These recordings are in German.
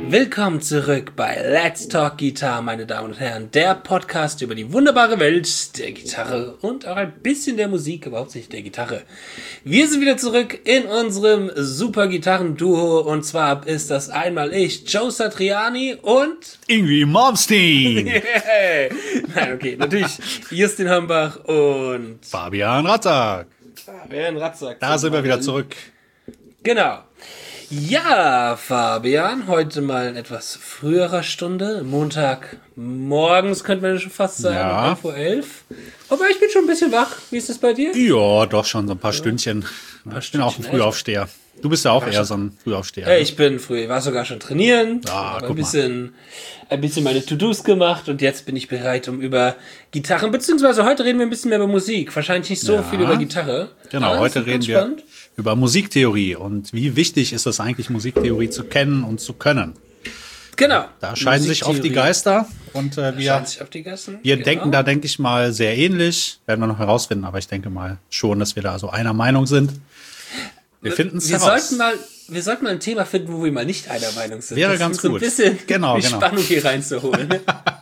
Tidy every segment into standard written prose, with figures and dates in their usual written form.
Willkommen zurück bei Let's Talk Guitar, meine Damen und Herren. Der Podcast über die wunderbare Welt der Gitarre und auch ein bisschen der Musik, aber hauptsächlich der Gitarre. Wir sind wieder zurück in unserem super Gitarrenduo und zwar ist das einmal ich, Joe Satriani und Ingrid Malmsteen. Yeah. Nein, okay, natürlich Justin Hambach und Fabian Ratzak. Da sind wir wieder zurück. Genau. Ja, Fabian, heute mal in etwas früherer Stunde, Montagmorgens könnte man schon fast sagen, Ja. 11:11 Uhr. Aber ich bin schon ein bisschen wach. Wie ist das bei dir? Ja, doch schon so ein paar Stündchen. Ich bin auch ein Frühaufsteher. Du bist ja auch eher so ein Frühaufsteher. Ja, ich bin früh, ich war sogar schon trainieren, habe ein bisschen meine To-Dos gemacht und jetzt bin ich bereit, um über Gitarren, beziehungsweise heute reden wir ein bisschen mehr über Musik. Wahrscheinlich nicht so viel über Gitarre. Genau, Aber heute das ist reden ganz wir spannend. über Musiktheorie und wie wichtig ist es eigentlich, Musiktheorie zu kennen und zu können. Genau. Da scheiden sich oft die Geister und wir denken da, denke ich mal, sehr ähnlich. Werden wir noch herausfinden, aber ich denke mal schon, dass wir da so einer Meinung sind. Wir finden es heraus. Wir sollten mal ein Thema finden, wo wir mal nicht einer Meinung sind. Wäre ganz gut. So ein bisschen Genau. Spannung hier reinzuholen.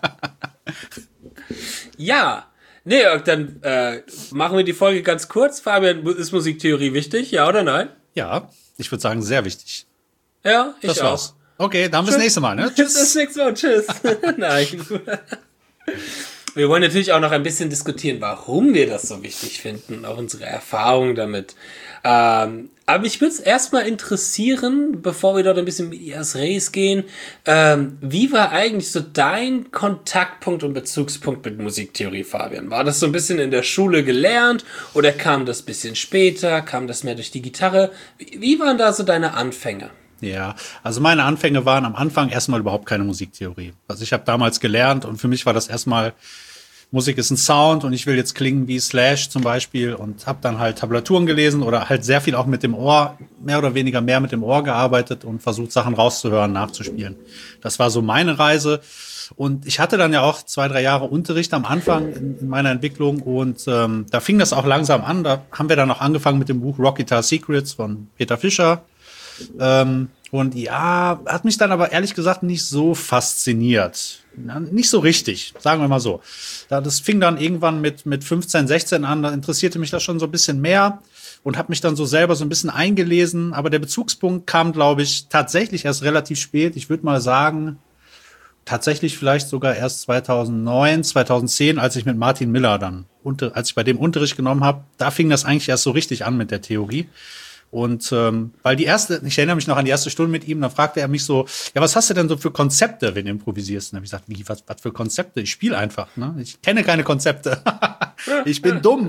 Ja. Nee, dann machen wir die Folge ganz kurz. Fabian, ist Musiktheorie wichtig? Ja oder nein? Ja, ich würde sagen, sehr wichtig. Ja, ich Das auch. war's. Okay, dann bis nächstes Mal. Ne? Bis das nächste Mal. Tschüss. Nein. Wir wollen natürlich auch noch ein bisschen diskutieren, warum wir das so wichtig finden, auch unsere Erfahrungen damit. Aber mich würde es erstmal interessieren, bevor wir dort ein bisschen in das Race gehen, wie war eigentlich so dein Kontaktpunkt und Bezugspunkt mit Musiktheorie, Fabian? War das so ein bisschen in der Schule gelernt oder kam das ein bisschen später? Kam das mehr durch die Gitarre? Wie waren da so deine Anfänge? Ja, also meine Anfänge waren am Anfang erstmal überhaupt keine Musiktheorie. Also ich habe damals gelernt und für mich war das erstmal, Musik ist ein Sound und ich will jetzt klingen wie Slash zum Beispiel und habe dann halt Tablaturen gelesen oder halt sehr viel auch mit dem Ohr, mehr oder weniger mehr mit dem Ohr gearbeitet und versucht, Sachen rauszuhören, nachzuspielen. Das war so meine Reise. Und ich hatte dann ja auch 2-3 Jahre Unterricht am Anfang in meiner Entwicklung und da fing das auch langsam an. Da haben wir dann auch angefangen mit dem Buch Rock Guitar Secrets von Peter Fischer. Und ja, hat mich dann aber ehrlich gesagt nicht so fasziniert. Nicht so richtig, sagen wir mal so. Das fing dann irgendwann mit 15, 16 an, da interessierte mich das schon so ein bisschen mehr und habe mich dann so selber so ein bisschen eingelesen. Aber der Bezugspunkt kam, glaube ich, tatsächlich erst relativ spät. Ich würde mal sagen, tatsächlich vielleicht sogar erst 2009, 2010, als ich mit Martin Miller dann, als ich bei dem Unterricht genommen habe, da fing das eigentlich erst so richtig an mit der Theorie. Und weil ich erinnere mich noch an die erste Stunde mit ihm, dann fragte er mich so, ja, was hast du denn so für Konzepte, wenn du improvisierst? Und dann habe ich gesagt, was für Konzepte? Ich spiele einfach, ne? Ich kenne keine Konzepte. Ich bin dumm.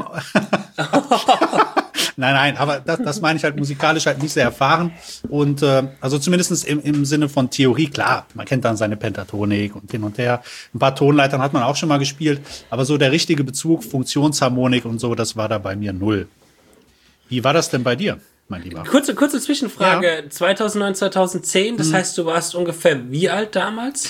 Nein, aber das meine ich halt musikalisch halt nicht sehr erfahren. Und also zumindest im Sinne von Theorie, klar, man kennt dann seine Pentatonik und hin und her. Ein paar Tonleitern hat man auch schon mal gespielt, aber so der richtige Bezug, Funktionsharmonik und so, das war da bei mir null. Wie war das denn bei dir, mein Lieber? Kurze Zwischenfrage. Ja. 2009, 2010, das heißt, du warst ungefähr wie alt damals?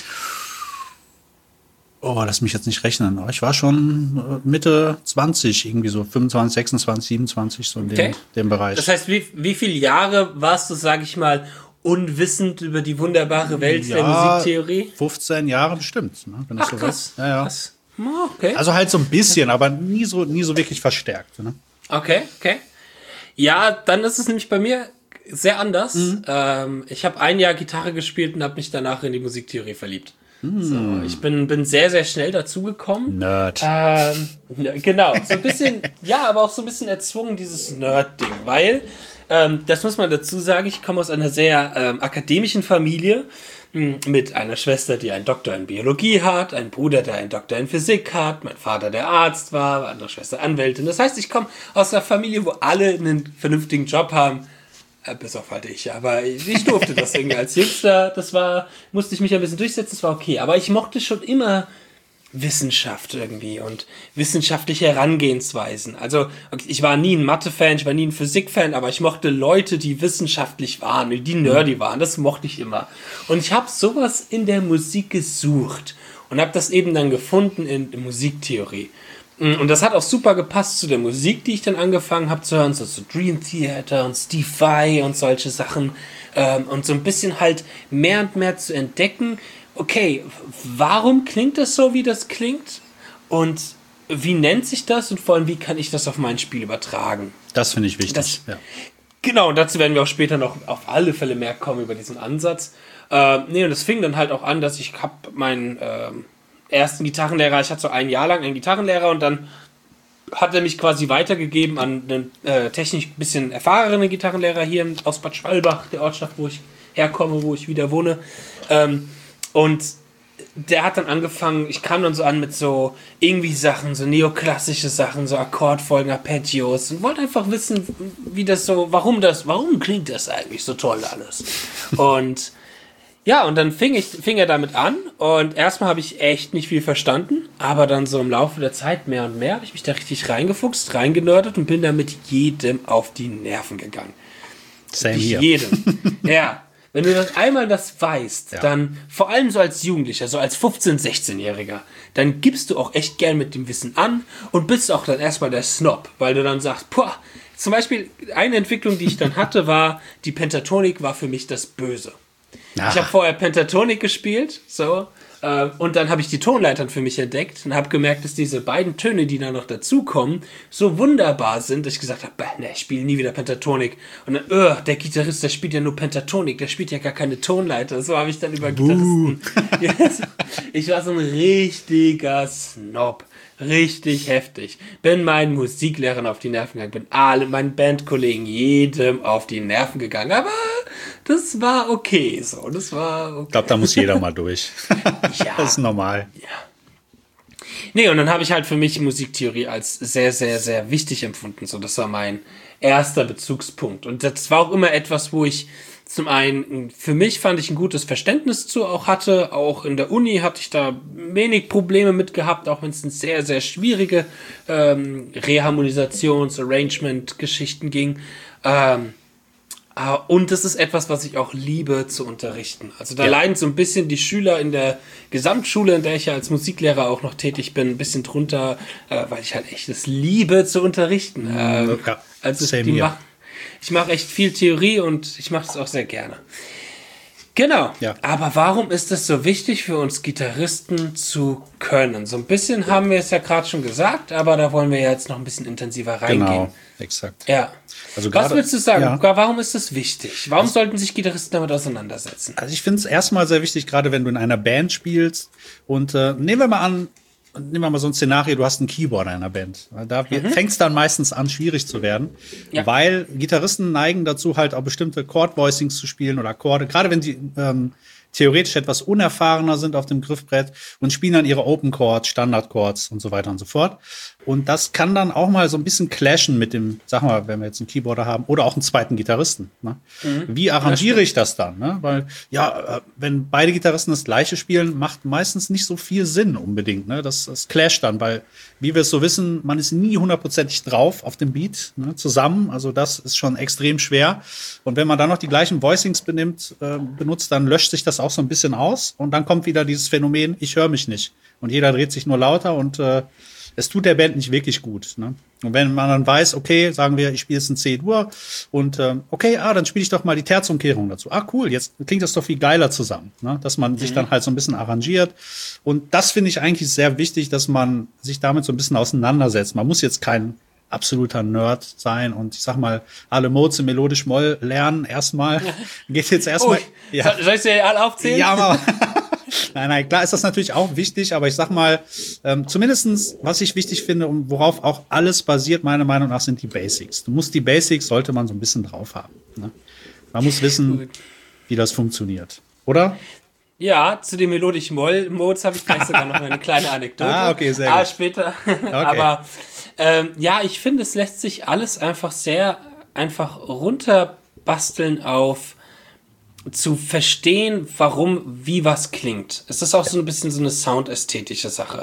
Oh, lass mich jetzt nicht rechnen. Ich war schon Mitte 20, irgendwie so 25, 26, 27, so in dem Bereich. Das heißt, wie viele Jahre warst du, sag ich mal, unwissend über die wunderbare Welt der Musiktheorie? 15 Jahre bestimmt. Ne, wenn das so krass. Ja. Krass. Okay. Also halt so ein bisschen, aber nie so wirklich verstärkt. Ne? Okay. Ja, dann ist es nämlich bei mir sehr anders. Ich habe ein Jahr Gitarre gespielt und habe mich danach in die Musiktheorie verliebt. So, ich bin sehr, sehr schnell dazugekommen. Nerd. Genau, so ein bisschen, ja, aber auch so ein bisschen erzwungen, dieses Nerd-Ding, weil, das muss man dazu sagen, ich komme aus einer sehr akademischen Familie mit einer Schwester, die einen Doktor in Biologie hat, einen Bruder, der einen Doktor in Physik hat, mein Vater, der Arzt war, meine andere Schwester Anwältin. Das heißt, ich komme aus einer Familie, wo alle einen vernünftigen Job haben, bis auf halt ich. Aber ich durfte das irgendwie als Jüngster. Musste ich mich ein bisschen durchsetzen, das war okay. Aber ich mochte schon immer Wissenschaft irgendwie und wissenschaftliche Herangehensweisen. Also ich war nie ein Mathe-Fan, ich war nie ein Physik-Fan, aber ich mochte Leute, die wissenschaftlich waren, die nerdy waren. Das mochte ich immer. Und ich habe sowas in der Musik gesucht und habe das eben dann gefunden in Musiktheorie. Und das hat auch super gepasst zu der Musik, die ich dann angefangen habe zu hören, so Dream Theater und Steve Vai und solche Sachen. Und so ein bisschen halt mehr und mehr zu entdecken, okay, warum klingt das so, wie das klingt? Und wie nennt sich das? Und vor allem, wie kann ich das auf mein Spiel übertragen? Das finde ich wichtig. Genau, und dazu werden wir auch später noch auf alle Fälle mehr kommen über diesen Ansatz. Und das fing dann halt auch an, dass ich habe meinen ersten Gitarrenlehrer, ich hatte so ein Jahr lang einen Gitarrenlehrer und dann hat er mich quasi weitergegeben an einen technisch ein bisschen erfahrenen Gitarrenlehrer hier aus Bad Schwalbach, der Ortschaft, wo ich herkomme, wo ich wieder wohne. Und der hat dann angefangen, ich kam dann so an mit so irgendwie Sachen, so neoklassische Sachen, so Akkordfolgen, Arpeggios und wollte einfach wissen, wie das so, warum klingt das eigentlich so toll alles? Und ja, und dann fing er damit an und erstmal habe ich echt nicht viel verstanden, aber dann so im Laufe der Zeit mehr und mehr habe ich mich da richtig reingefuchst, reingenördet und bin da mit jedem auf die Nerven gegangen. Same hier. Jedem. Ja, wenn du das einmal weißt, dann vor allem so als Jugendlicher, so als 15-, 16-Jähriger, dann gibst du auch echt gern mit dem Wissen an und bist auch dann erstmal der Snob, weil du dann sagst, zum Beispiel eine Entwicklung, die ich dann hatte, war, die Pentatonik war für mich das Böse. Ich habe vorher Pentatonik gespielt, und dann habe ich die Tonleitern für mich entdeckt und habe gemerkt, dass diese beiden Töne, die da noch dazukommen, so wunderbar sind, dass ich gesagt habe, ich spiele nie wieder Pentatonik. Und dann, der Gitarrist, der spielt ja nur Pentatonik, der spielt ja gar keine Tonleiter. So habe ich dann über Gitarristen... Ich war so ein richtiger Snob. Richtig heftig. Bin meinen Musiklehrern auf die Nerven gegangen, bin meinen Bandkollegen, jedem auf die Nerven gegangen. Aber das war okay so. Das war okay. Ich glaube, da muss jeder mal durch. Ja. Das ist normal. Ja. Nee, und dann habe ich halt für mich Musiktheorie als sehr, sehr, sehr wichtig empfunden. So, das war mein erster Bezugspunkt. Und das war auch immer etwas, wo ich zum einen, für mich fand ich ein gutes Verständnis zu auch hatte. Auch in der Uni hatte ich da wenig Probleme mit gehabt, auch wenn es in sehr, sehr schwierige Reharmonisations-, Arrangement-Geschichten ging. Und das ist etwas, was ich auch liebe zu unterrichten. Also da leiden so ein bisschen die Schüler in der Gesamtschule, in der ich ja als Musiklehrer auch noch tätig bin, ein bisschen drunter, weil ich halt echt das liebe zu unterrichten. Ich mache echt viel Theorie und ich mache das auch sehr gerne. Genau. Ja. Aber warum ist es so wichtig für uns Gitarristen zu können? So ein bisschen haben wir es ja gerade schon gesagt, aber da wollen wir jetzt noch ein bisschen intensiver reingehen. Genau, exakt. Ja. Also was würdest du sagen? Ja. Warum ist das wichtig? Warum sollten sich Gitarristen damit auseinandersetzen? Also ich finde es erstmal sehr wichtig, gerade wenn du in einer Band spielst und nehmen wir mal so ein Szenario, du hast einen Keyboarder in einer Band. Da fängt es dann meistens an, schwierig zu werden, weil Gitarristen neigen dazu, halt auch bestimmte Chord-Voicings zu spielen oder Akkorde, gerade wenn sie theoretisch etwas unerfahrener sind auf dem Griffbrett und spielen dann ihre Open Chords, Standard Chords und so weiter und so fort. Und das kann dann auch mal so ein bisschen clashen mit dem, sag mal, wenn wir jetzt einen Keyboarder haben oder auch einen zweiten Gitarristen. Ne? Wie arrangiere ich das dann? Ne? Weil, wenn beide Gitarristen das Gleiche spielen, macht meistens nicht so viel Sinn unbedingt. Ne? Das clasht dann, weil, wie wir es so wissen, man ist nie 100%ig drauf auf dem Beat, ne, zusammen. Also das ist schon extrem schwer. Und wenn man dann noch die gleichen Voicings benutzt, dann löscht sich das auch so ein bisschen aus. Und dann kommt wieder dieses Phänomen, ich höre mich nicht. Und jeder dreht sich nur lauter und es tut der Band nicht wirklich gut. Ne? Und wenn man dann weiß, okay, sagen wir, ich spiele jetzt ein C-Dur und dann spiele ich doch mal die Terzumkehrung dazu. Cool, jetzt klingt das doch viel geiler zusammen. Ne? Dass man sich dann halt so ein bisschen arrangiert. Und das finde ich eigentlich sehr wichtig, dass man sich damit so ein bisschen auseinandersetzt. Man muss jetzt kein absoluter Nerd sein und ich sag mal, alle Modes in melodisch Moll lernen erstmal. Geht jetzt erstmal. Soll ich sie alle aufzählen? Ja, aber Nein, klar ist das natürlich auch wichtig, aber ich sag mal, zumindestens, was ich wichtig finde und worauf auch alles basiert, meiner Meinung nach, sind die Basics. Die Basics sollte man so ein bisschen drauf haben. Ne? Man muss wissen, wie das funktioniert. Oder? Ja, zu den melodischen Modes habe ich gleich sogar noch eine kleine Anekdote. Okay, sehr gut. Später. Okay. Aber ich finde, es lässt sich alles einfach sehr einfach runterbasteln auf zu verstehen, warum, wie was klingt. Es ist auch so ein bisschen so eine soundästhetische Sache.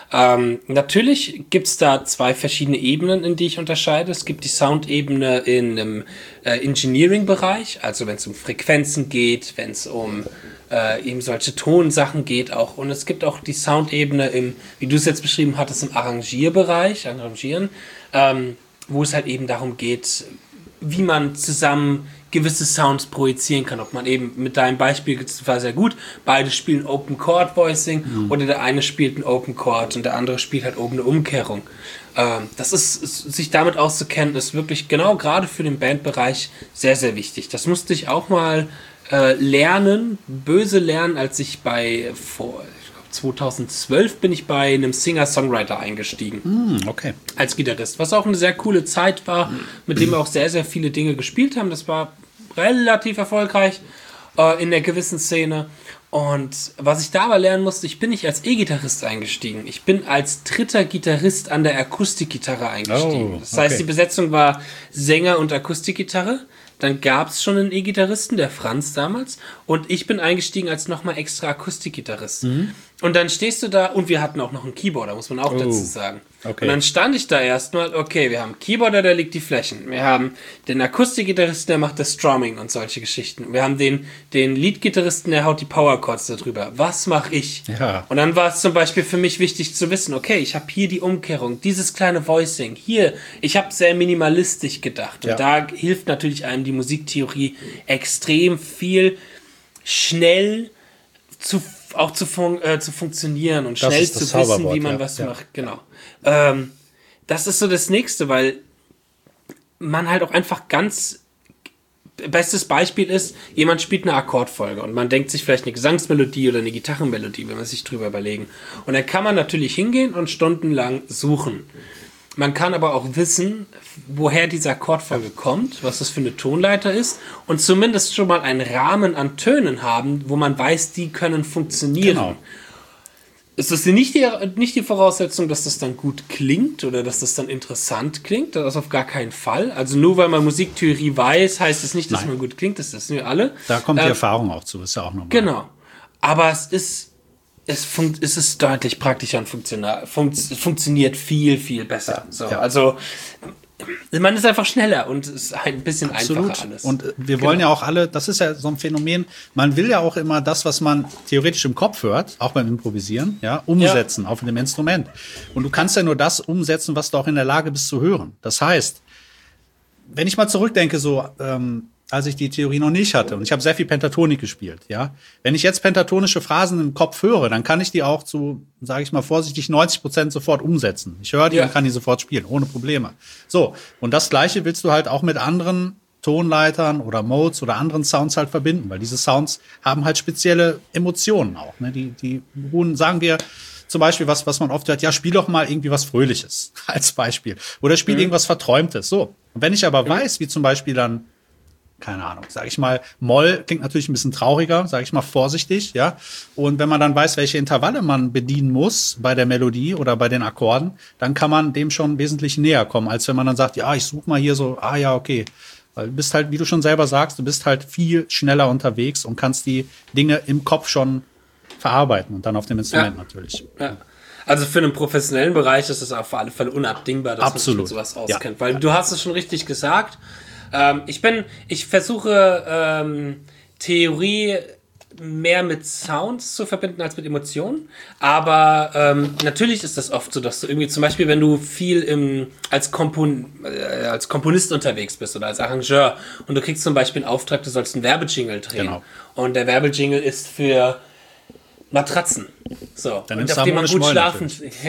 Natürlich gibt's da zwei verschiedene Ebenen, in die ich unterscheide. Es gibt die Soundebene in einem Engineering-Bereich, also wenn es um Frequenzen geht, wenn es um eben solche Tonsachen geht auch. Und es gibt auch die Soundebene wie du es jetzt beschrieben hattest, im Arrangieren, wo es halt eben darum geht, wie man zusammen gewisse Sounds projizieren kann. Ob man eben, mit deinem Beispiel war sehr gut, beide spielen Open Chord Voicing oder der eine spielt ein Open Chord und der andere spielt halt oben eine Umkehrung. Das ist, sich damit auszukennen, ist wirklich genau gerade für den Bandbereich sehr, sehr wichtig. Das musste ich auch mal böse lernen, als ich 2012 bin ich bei einem Singer-Songwriter eingestiegen. Okay. Als Gitarrist, was auch eine sehr coole Zeit war, mit dem wir auch sehr, sehr viele Dinge gespielt haben. Das war relativ erfolgreich in der gewissen Szene. Und was ich da aber lernen musste, ich bin nicht als E-Gitarrist eingestiegen. Ich bin als dritter Gitarrist an der Akustikgitarre eingestiegen. Das heißt, die Besetzung war Sänger und Akustikgitarre. Dann gab es schon einen E-Gitarristen, der Franz damals. Und ich bin eingestiegen als nochmal extra Akustikgitarrist. Und dann stehst du da, und wir hatten auch noch einen Keyboarder, muss man auch dazu sagen. Okay. Und dann stand ich da erstmal, okay, wir haben einen Keyboarder, der legt die Flächen. Wir haben den Akustikgitarristen, der macht das Strumming und solche Geschichten. Wir haben den Leadgitarristen, der haut die Powerchords da drüber. Was mache ich? Ja. Und dann war es zum Beispiel für mich wichtig zu wissen, okay, ich habe hier die Umkehrung, dieses kleine Voicing, hier, ich habe sehr minimalistisch gedacht. Und da hilft natürlich einem die Musiktheorie extrem viel, schnell zu funktionieren und schnell zu wissen, wie man was macht. Genau. Das ist so das Nächste, weil man halt auch einfach bestes Beispiel ist, jemand spielt eine Akkordfolge und man denkt sich vielleicht eine Gesangsmelodie oder eine Gitarrenmelodie, wenn man sich drüber überlegen. Und dann kann man natürlich hingehen und stundenlang suchen. Man kann aber auch wissen, woher diese Akkordfolge kommt, was das für eine Tonleiter ist und zumindest schon mal einen Rahmen an Tönen haben, wo man weiß, die können funktionieren. Genau. Ist das nicht die Voraussetzung, dass das dann gut klingt oder dass das dann interessant klingt? Das auf gar keinen Fall. Also nur weil man Musiktheorie weiß, heißt es nicht, dass man gut klingt. Das wissen wir alle. Da kommt die Erfahrung auch zu, ist ja auch normal. Genau. Aber es ist deutlich praktischer und funktioniert viel, viel besser. So, also man ist einfach schneller und es ist ein bisschen einfacher alles. Und wir wollen ja auch alle, das ist ja so ein Phänomen, man will ja auch immer das, was man theoretisch im Kopf hört, auch beim Improvisieren, umsetzen auf einem Instrument. Und du kannst ja nur das umsetzen, was du auch in der Lage bist zu hören. Das heißt, wenn ich mal zurückdenke, als ich die Theorie noch nicht hatte, und ich habe sehr viel Pentatonik gespielt, wenn ich jetzt pentatonische Phrasen im Kopf höre, dann kann ich die auch zu, sage ich mal vorsichtig, 90% sofort umsetzen. Ich höre die und kann die sofort spielen, ohne Probleme. So, und das Gleiche willst du halt auch mit anderen Tonleitern oder Modes oder anderen Sounds halt verbinden, weil diese Sounds haben halt spezielle Emotionen auch. Ne? Die beruhen, sagen wir, zum Beispiel was man oft hört, spiel doch mal irgendwie was Fröhliches als Beispiel. Oder spiel irgendwas Verträumtes. So. Und wenn ich aber weiß, wie zum Beispiel dann, keine Ahnung, sage ich mal, Moll klingt natürlich ein bisschen trauriger, sage ich mal vorsichtig, Und wenn man dann weiß, welche Intervalle man bedienen muss bei der Melodie oder bei den Akkorden, dann kann man dem schon wesentlich näher kommen, als wenn man dann sagt, ich suche mal hier so, okay. Weil du bist halt, wie du schon selber sagst, du bist halt viel schneller unterwegs und kannst die Dinge im Kopf schon verarbeiten und dann auf dem Instrument natürlich. Ja. Also für einen professionellen Bereich ist es auf alle Fälle unabdingbar, dass man sich mit sowas auskennt. Weil du hast es schon richtig gesagt. Ich versuche Theorie mehr mit Sounds zu verbinden als mit Emotionen, aber natürlich ist das oft so, dass du irgendwie zum Beispiel, wenn du viel als Komponist unterwegs bist oder als Arrangeur und du kriegst zum Beispiel einen Auftrag, du sollst einen Werbejingle drehen und der Werbejingle ist für Matratzen. So. Dann und auf dem man gut schlafen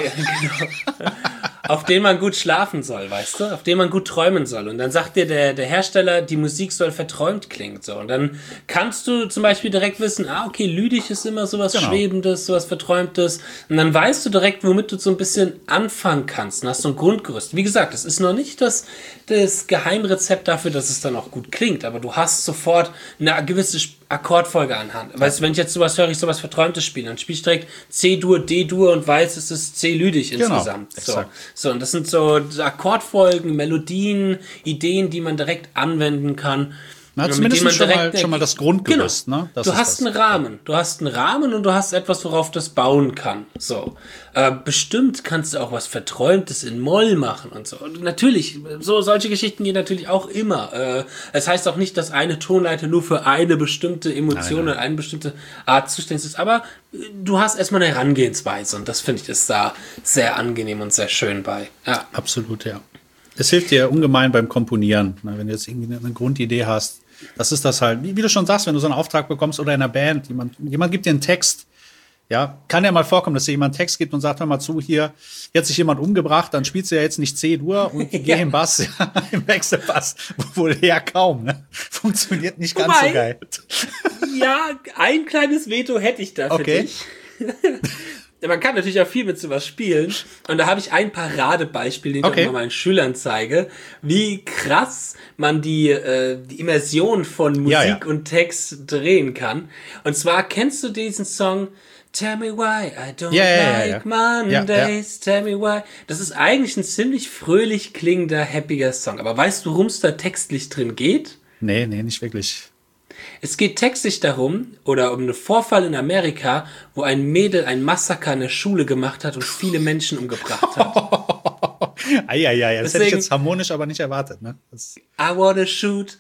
auf den man gut schlafen soll, weißt du? Auf den man gut träumen soll. Und dann sagt dir der Hersteller, die Musik soll verträumt klingen. So. Und dann kannst du zum Beispiel direkt wissen, okay, lydisch ist immer sowas Schwebendes, sowas Verträumtes. Und dann weißt du direkt, womit du so ein bisschen anfangen kannst. Und hast so ein Grundgerüst. Wie gesagt, es ist noch nicht das Geheimrezept dafür, dass es dann auch gut klingt. Aber du hast sofort eine gewisse Akkordfolge anhand. Weißt du, wenn ich jetzt sowas höre, ich sowas Verträumtes spiele, dann spiele ich direkt C-Dur, D-Dur und weiß, es ist C-lydisch insgesamt. So, und das sind so Akkordfolgen, Melodien, Ideen, die man direkt anwenden kann. Na, mit zumindest dem man schon mal das Grundgerüst. Genau. Ne? Das Du ist hast das. einen Rahmen. Du hast einen Rahmen und du hast etwas, worauf das bauen kann. So. Bestimmt kannst du auch was Verträumtes in Moll machen und so. Und natürlich, solche Geschichten gehen natürlich auch immer. Es heißt auch nicht, dass eine Tonleiter nur für eine bestimmte Emotion oder eine bestimmte Art zuständig ist. Aber du hast erstmal eine Herangehensweise und das finde ich ist da sehr angenehm und sehr schön bei. Ja. Absolut, ja. Es hilft dir ungemein beim Komponieren, ne, wenn du jetzt irgendwie eine Grundidee hast. Das ist das halt, wie du schon sagst, wenn du so einen Auftrag bekommst oder in einer Band, jemand gibt dir einen Text, ja, kann ja mal vorkommen, dass dir jemand einen Text gibt und sagt, hör mal zu, hier, jetzt sich jemand umgebracht, dann spielst du ja jetzt nicht C-Dur und geh im Bass, ja, im Wechselbass, wohl eher kaum, ne? Funktioniert nicht ganz so geil. Ja, ein kleines Veto hätte ich da für dich. Man kann natürlich auch viel mit sowas spielen. Und da habe ich ein Paradebeispiel, den ich auch mal meinen Schülern zeige, wie krass man die Immersion von Musik und Text drehen kann. Und zwar kennst du diesen Song Tell Me Why I Don't Like Mondays, Tell Me Why. Das ist eigentlich ein ziemlich fröhlich klingender, happiger Song. Aber weißt du, worum es da textlich drin geht? Nee, nicht wirklich. Es geht textlich darum, oder um einen Vorfall in Amerika, wo ein Mädel ein Massaker in der Schule gemacht hat und viele Menschen umgebracht hat. Eieiei, das hätte ich jetzt harmonisch aber nicht erwartet, ne? I wanna shoot,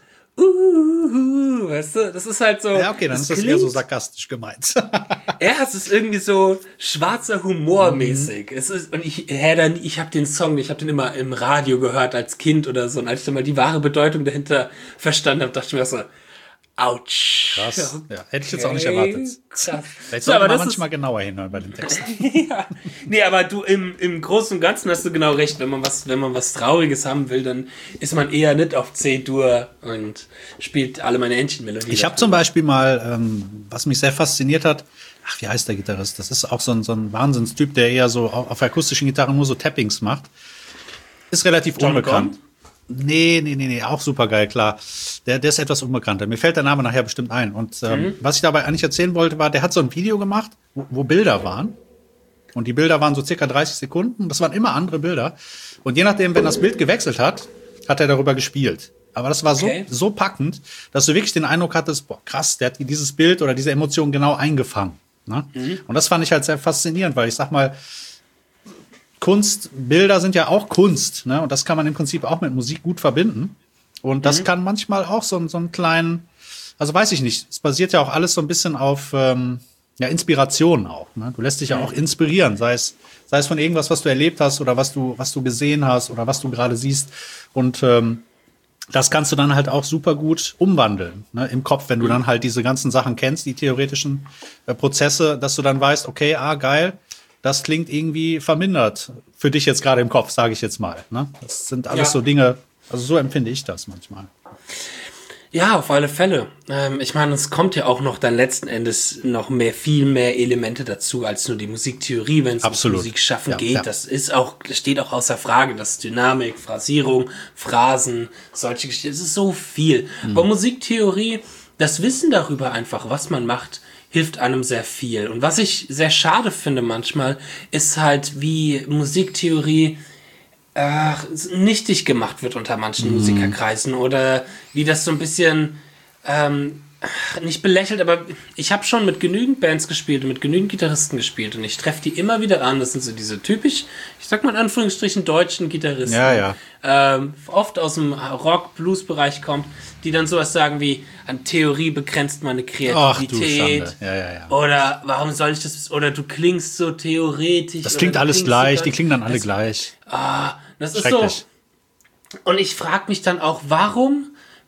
weißt du, das ist halt so. Ja, okay, dann ist das eher so sarkastisch gemeint. Ja, es ist irgendwie so schwarzer Humor mäßig. Es ist, und ich habe den Song, ich habe den immer im Radio gehört als Kind oder so, und als ich dann mal die wahre Bedeutung dahinter verstanden habe, dachte ich mir so, Autsch. Krass. Ja, hätte ich jetzt auch nicht erwartet. Krass. Vielleicht sollte man manchmal genauer hinhören bei den Texten. Ja. Nee, aber du, im Großen und Ganzen hast du genau recht. Wenn man was Trauriges haben will, dann ist man eher nicht auf C-Dur und spielt alle meine Entchenmelodien. Ich habe zum Beispiel mal, was mich sehr fasziniert hat, wie heißt der Gitarrist? Das ist auch so ein Wahnsinnstyp, der eher so auf akustischen Gitarren nur so Tappings macht. Ist relativ unbekannt. Nee, auch super geil, klar. Der ist etwas unbekannter. Mir fällt der Name nachher bestimmt ein. Und was ich dabei eigentlich erzählen wollte, war, der hat so ein Video gemacht, wo Bilder waren. Und die Bilder waren so circa 30 Sekunden. Das waren immer andere Bilder. Und je nachdem, wenn das Bild gewechselt hat, hat er darüber gespielt. Aber das war so packend, dass du wirklich den Eindruck hattest, boah, krass, der hat dieses Bild oder diese Emotion genau eingefangen. Ne? Und das fand ich halt sehr faszinierend, weil ich sag mal, Bilder sind ja auch Kunst, ne? Und das kann man im Prinzip auch mit Musik gut verbinden. Und das kann manchmal auch so einen kleinen, also weiß ich nicht, es basiert ja auch alles so ein bisschen auf Inspiration auch. Ne? Du lässt dich ja auch inspirieren, sei es von irgendwas, was du erlebt hast oder was du gesehen hast oder was du gerade siehst. Und das kannst du dann halt auch super gut umwandeln, ne, im Kopf, wenn du dann halt diese ganzen Sachen kennst, die theoretischen Prozesse, dass du dann weißt, okay, geil, das klingt irgendwie vermindert für dich jetzt gerade im Kopf, sage ich jetzt mal. Ne? Das sind alles so Dinge, also so empfinde ich das manchmal. Ja, auf alle Fälle. Ich meine, es kommt ja auch noch dann letzten Endes noch viel mehr Elemente dazu als nur die Musiktheorie, wenn es um Musik schaffen geht. Ja. Das steht auch außer Frage. Das ist Dynamik, Phrasierung, Phrasen, solche Geschichten. Es ist so viel. Aber Musiktheorie, das Wissen darüber einfach, was man macht, hilft einem sehr viel. Und was ich sehr schade finde manchmal, ist halt, wie Musiktheorie nichtig gemacht wird unter manchen Musikerkreisen oder wie das so ein bisschen nicht belächelt, aber ich habe schon mit genügend Bands gespielt und mit genügend Gitarristen gespielt und ich treffe die immer wieder an. Das sind so diese typisch, ich sag mal in Anführungsstrichen, deutschen Gitarristen. Oft aus dem Rock-Blues-Bereich kommt, die dann sowas sagen wie, an Theorie begrenzt meine Kreativität. Ach, du Schande. Oder warum soll ich das, oder du klingst so theoretisch. Das klingt alles gleich, die klingen dann alle gleich. Das ist so. Und ich frage mich dann auch, warum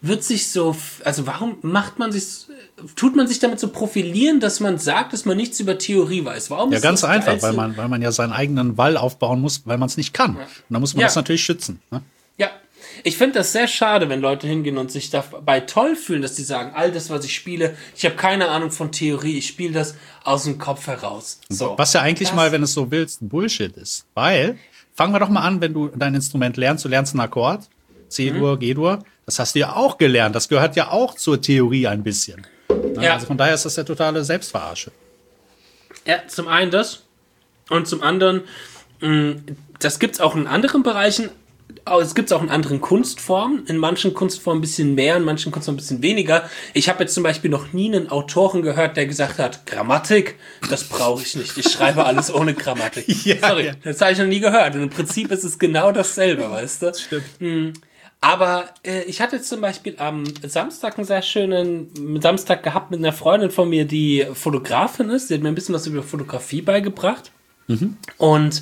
tut man sich damit so profilieren, dass man sagt, dass man nichts über Theorie weiß? Warum? Ja, ganz einfach, weil man ja seinen eigenen Wall aufbauen muss, weil man es nicht kann. Und da muss man das natürlich schützen. Ne? Ja, ich finde das sehr schade, wenn Leute hingehen und sich dabei toll fühlen, dass die sagen, all das, was ich spiele, ich habe keine Ahnung von Theorie, ich spiele das aus dem Kopf heraus. So. Was ja eigentlich mal, wenn es so willst, ein Bullshit ist. Weil, fangen wir doch mal an, wenn du dein Instrument lernst, du lernst einen Akkord, C-Dur, G-Dur, das hast du ja auch gelernt. Das gehört ja auch zur Theorie ein bisschen. Ja. Also von daher ist das ja totale Selbstverarsche. Ja, zum einen das. Und zum anderen, das gibt's auch in anderen Bereichen. es gibt es auch in anderen Kunstformen. In manchen Kunstformen ein bisschen mehr, in manchen Kunstformen ein bisschen weniger. Ich habe jetzt zum Beispiel noch nie einen Autoren gehört, der gesagt hat, Grammatik, das brauche ich nicht. Ich schreibe alles ohne Grammatik. Ja, sorry, das habe ich noch nie gehört. Und im Prinzip ist es genau dasselbe, weißt du? Stimmt. Aber ich hatte zum Beispiel am Samstag einen sehr schönen Samstag gehabt mit einer Freundin von mir, die Fotografin ist. Die hat mir ein bisschen was über Fotografie beigebracht. Und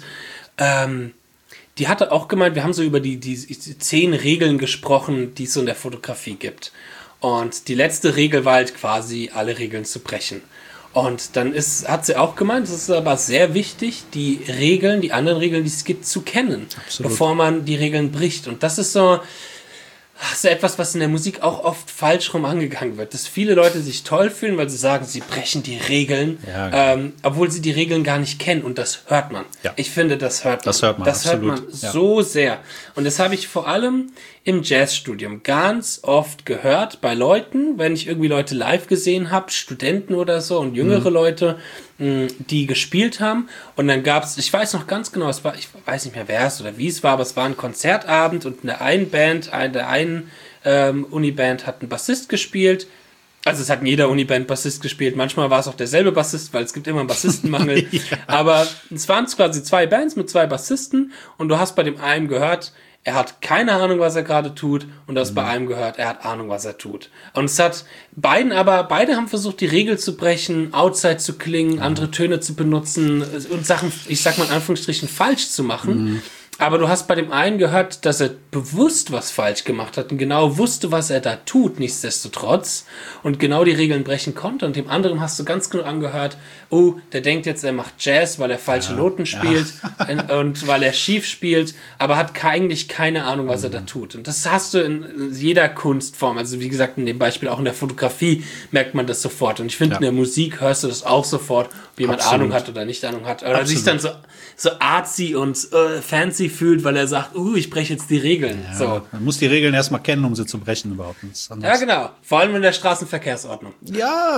die hatte auch gemeint, wir haben so über die 10 Regeln gesprochen, die es so in der Fotografie gibt. Und die letzte Regel war halt quasi, alle Regeln zu brechen. Und dann hat sie auch gemeint, es ist aber sehr wichtig, die anderen Regeln, die es gibt, zu kennen, bevor man die Regeln bricht. Und das ist so etwas, was in der Musik auch oft falsch rum angegangen wird. Dass viele Leute sich toll fühlen, weil sie sagen, sie brechen die Regeln, obwohl sie die Regeln gar nicht kennen. Und das hört man. Ja. Ich finde, das hört man. Das hört man so sehr. Und das habe ich vor allem im Jazzstudium ganz oft gehört bei Leuten, wenn ich irgendwie Leute live gesehen habe, Studenten oder so und jüngere Leute, die gespielt haben. Und dann gab es, ich weiß noch ganz genau, ich weiß nicht mehr, wer es oder wie es war, aber es war ein Konzertabend und in der einen Band, der einen Uniband hat ein Bassist gespielt. Also es hat in jeder Uniband Bassist gespielt. Manchmal war es auch derselbe Bassist, weil es gibt immer einen Bassistenmangel. Aber es waren quasi 2 Bands mit 2 Bassisten und du hast bei dem einen gehört, er hat keine Ahnung, was er gerade tut, und du hast bei einem gehört, er hat Ahnung, was er tut. Und es hat beide haben versucht, die Regel zu brechen, outside zu klingen, andere Töne zu benutzen und Sachen, ich sag mal in Anführungsstrichen, falsch zu machen. Aber du hast bei dem einen gehört, dass er bewusst was falsch gemacht hat und genau wusste, was er da tut, nichtsdestotrotz, und genau die Regeln brechen konnte. Und dem anderen hast du ganz genau angehört, oh, der denkt jetzt, er macht Jazz, weil er falsche Noten spielt und weil er schief spielt, aber hat eigentlich keine Ahnung, was er da tut. Und das hast du in jeder Kunstform. Also wie gesagt, in dem Beispiel auch in der Fotografie merkt man das sofort. Und ich finde, in der Musik hörst du das auch sofort, ob jemand Ahnung hat oder nicht Ahnung hat. Oder sich dann so artsy und fancy fühlt, weil er sagt, ich breche jetzt die Regeln. Ja, so. Man muss die Regeln erstmal kennen, um sie zu brechen überhaupt. Ja, genau. Vor allem in der Straßenverkehrsordnung. Ja.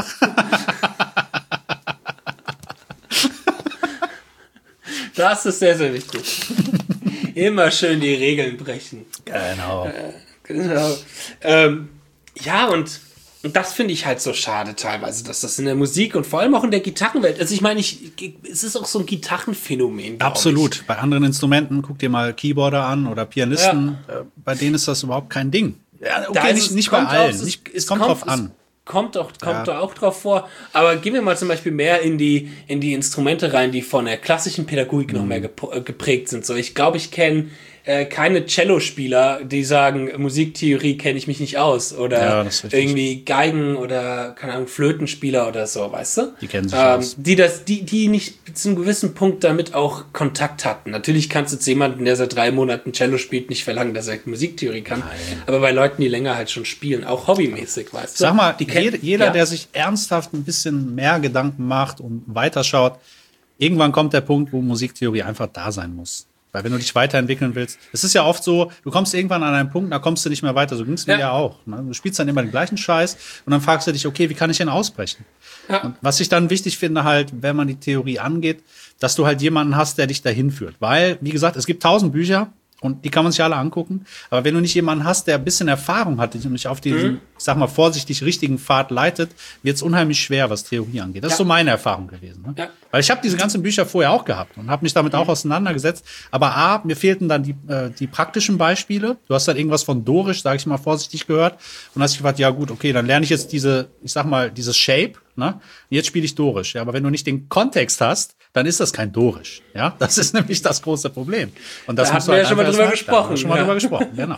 Das ist sehr, sehr wichtig. Immer schön die Regeln brechen. Genau. Genau. Ja, und das finde ich halt so schade teilweise, dass das in der Musik und vor allem auch in der Gitarrenwelt, also ich meine, es ist auch so ein Gitarrenphänomen. Absolut. Bei anderen Instrumenten, guck dir mal Keyboarder an oder Pianisten, bei denen ist das überhaupt kein Ding. Ja, okay, nicht bei allen. Es kommt drauf an. Kommt da auch drauf vor. Aber gehen wir mal zum Beispiel mehr in die Instrumente rein, die von der klassischen Pädagogik noch mehr geprägt sind. So, ich glaube, ich kenne keine Cello-Spieler, die sagen, Musiktheorie kenne ich mich nicht aus. Oder irgendwie Geigen oder, keine Ahnung, Flötenspieler oder so, weißt du? Die kennen sich aus. Die nicht zu einem gewissen Punkt damit auch Kontakt hatten. Natürlich kannst du jetzt jemanden, der seit 3 Monaten Cello spielt, nicht verlangen, dass er Musiktheorie kann. Nein. Aber bei Leuten, die länger halt schon spielen, auch hobbymäßig, weißt du? Sag mal, jeder, der sich ernsthaft ein bisschen mehr Gedanken macht und weiterschaut, irgendwann kommt der Punkt, wo Musiktheorie einfach da sein muss. Weil wenn du dich weiterentwickeln willst, es ist ja oft so, du kommst irgendwann an einen Punkt, da kommst du nicht mehr weiter. So ging es mir ja auch. Ne? Du spielst dann immer den gleichen Scheiß und dann fragst du dich, okay, wie kann ich denn ausbrechen? Ja. Und was ich dann wichtig finde halt, wenn man die Theorie angeht, dass du halt jemanden hast, der dich dahin führt. Weil, wie gesagt, es gibt 1000 Bücher und die kann man sich alle angucken. Aber wenn du nicht jemanden hast, der ein bisschen Erfahrung hat und dich auf diesen, ich sag mal, vorsichtig richtigen Pfad leitet, wird es unheimlich schwer, was Theorie angeht. Das ist so meine Erfahrung gewesen. Ne? Ja. Weil ich habe diese ganzen Bücher vorher auch gehabt und habe mich damit auch auseinandergesetzt. Aber mir fehlten dann die praktischen Beispiele. Du hast dann irgendwas von Dorisch, sage ich mal vorsichtig, gehört. Und hast gefragt, ja gut, okay, dann lerne ich jetzt dieses Shape. Ne? Und jetzt spiele ich Dorisch. Ja, aber wenn du nicht den Kontext hast, dann ist das kein Dorisch. Ja, das ist nämlich das große Problem. Und das hatten wir ja schon mal drüber gesprochen. Genau.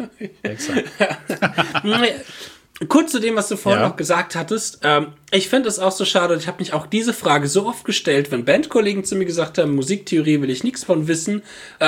Kurz zu dem, was du vorhin noch gesagt hattest. Ich finde es auch so schade, und ich habe mich auch diese Frage so oft gestellt, wenn Bandkollegen zu mir gesagt haben, Musiktheorie will ich nichts von wissen,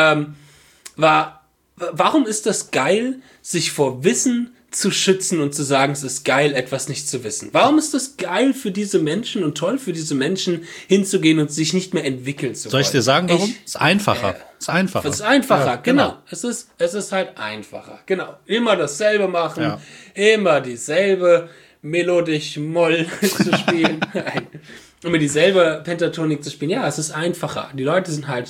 warum ist das geil, sich vor Wissen zu schützen und zu sagen, es ist geil, etwas nicht zu wissen? Warum ist das geil für diese Menschen und toll für diese Menschen, hinzugehen und sich nicht mehr entwickeln zu wollen? Soll ich dir sagen, warum? Es ist einfacher. Es ist einfacher, ja, genau. Es ist halt einfacher. Genau. Immer dasselbe machen, immer dieselbe melodisch Moll zu spielen. Immer dieselbe Pentatonik zu spielen. Ja, es ist einfacher. Die Leute sind halt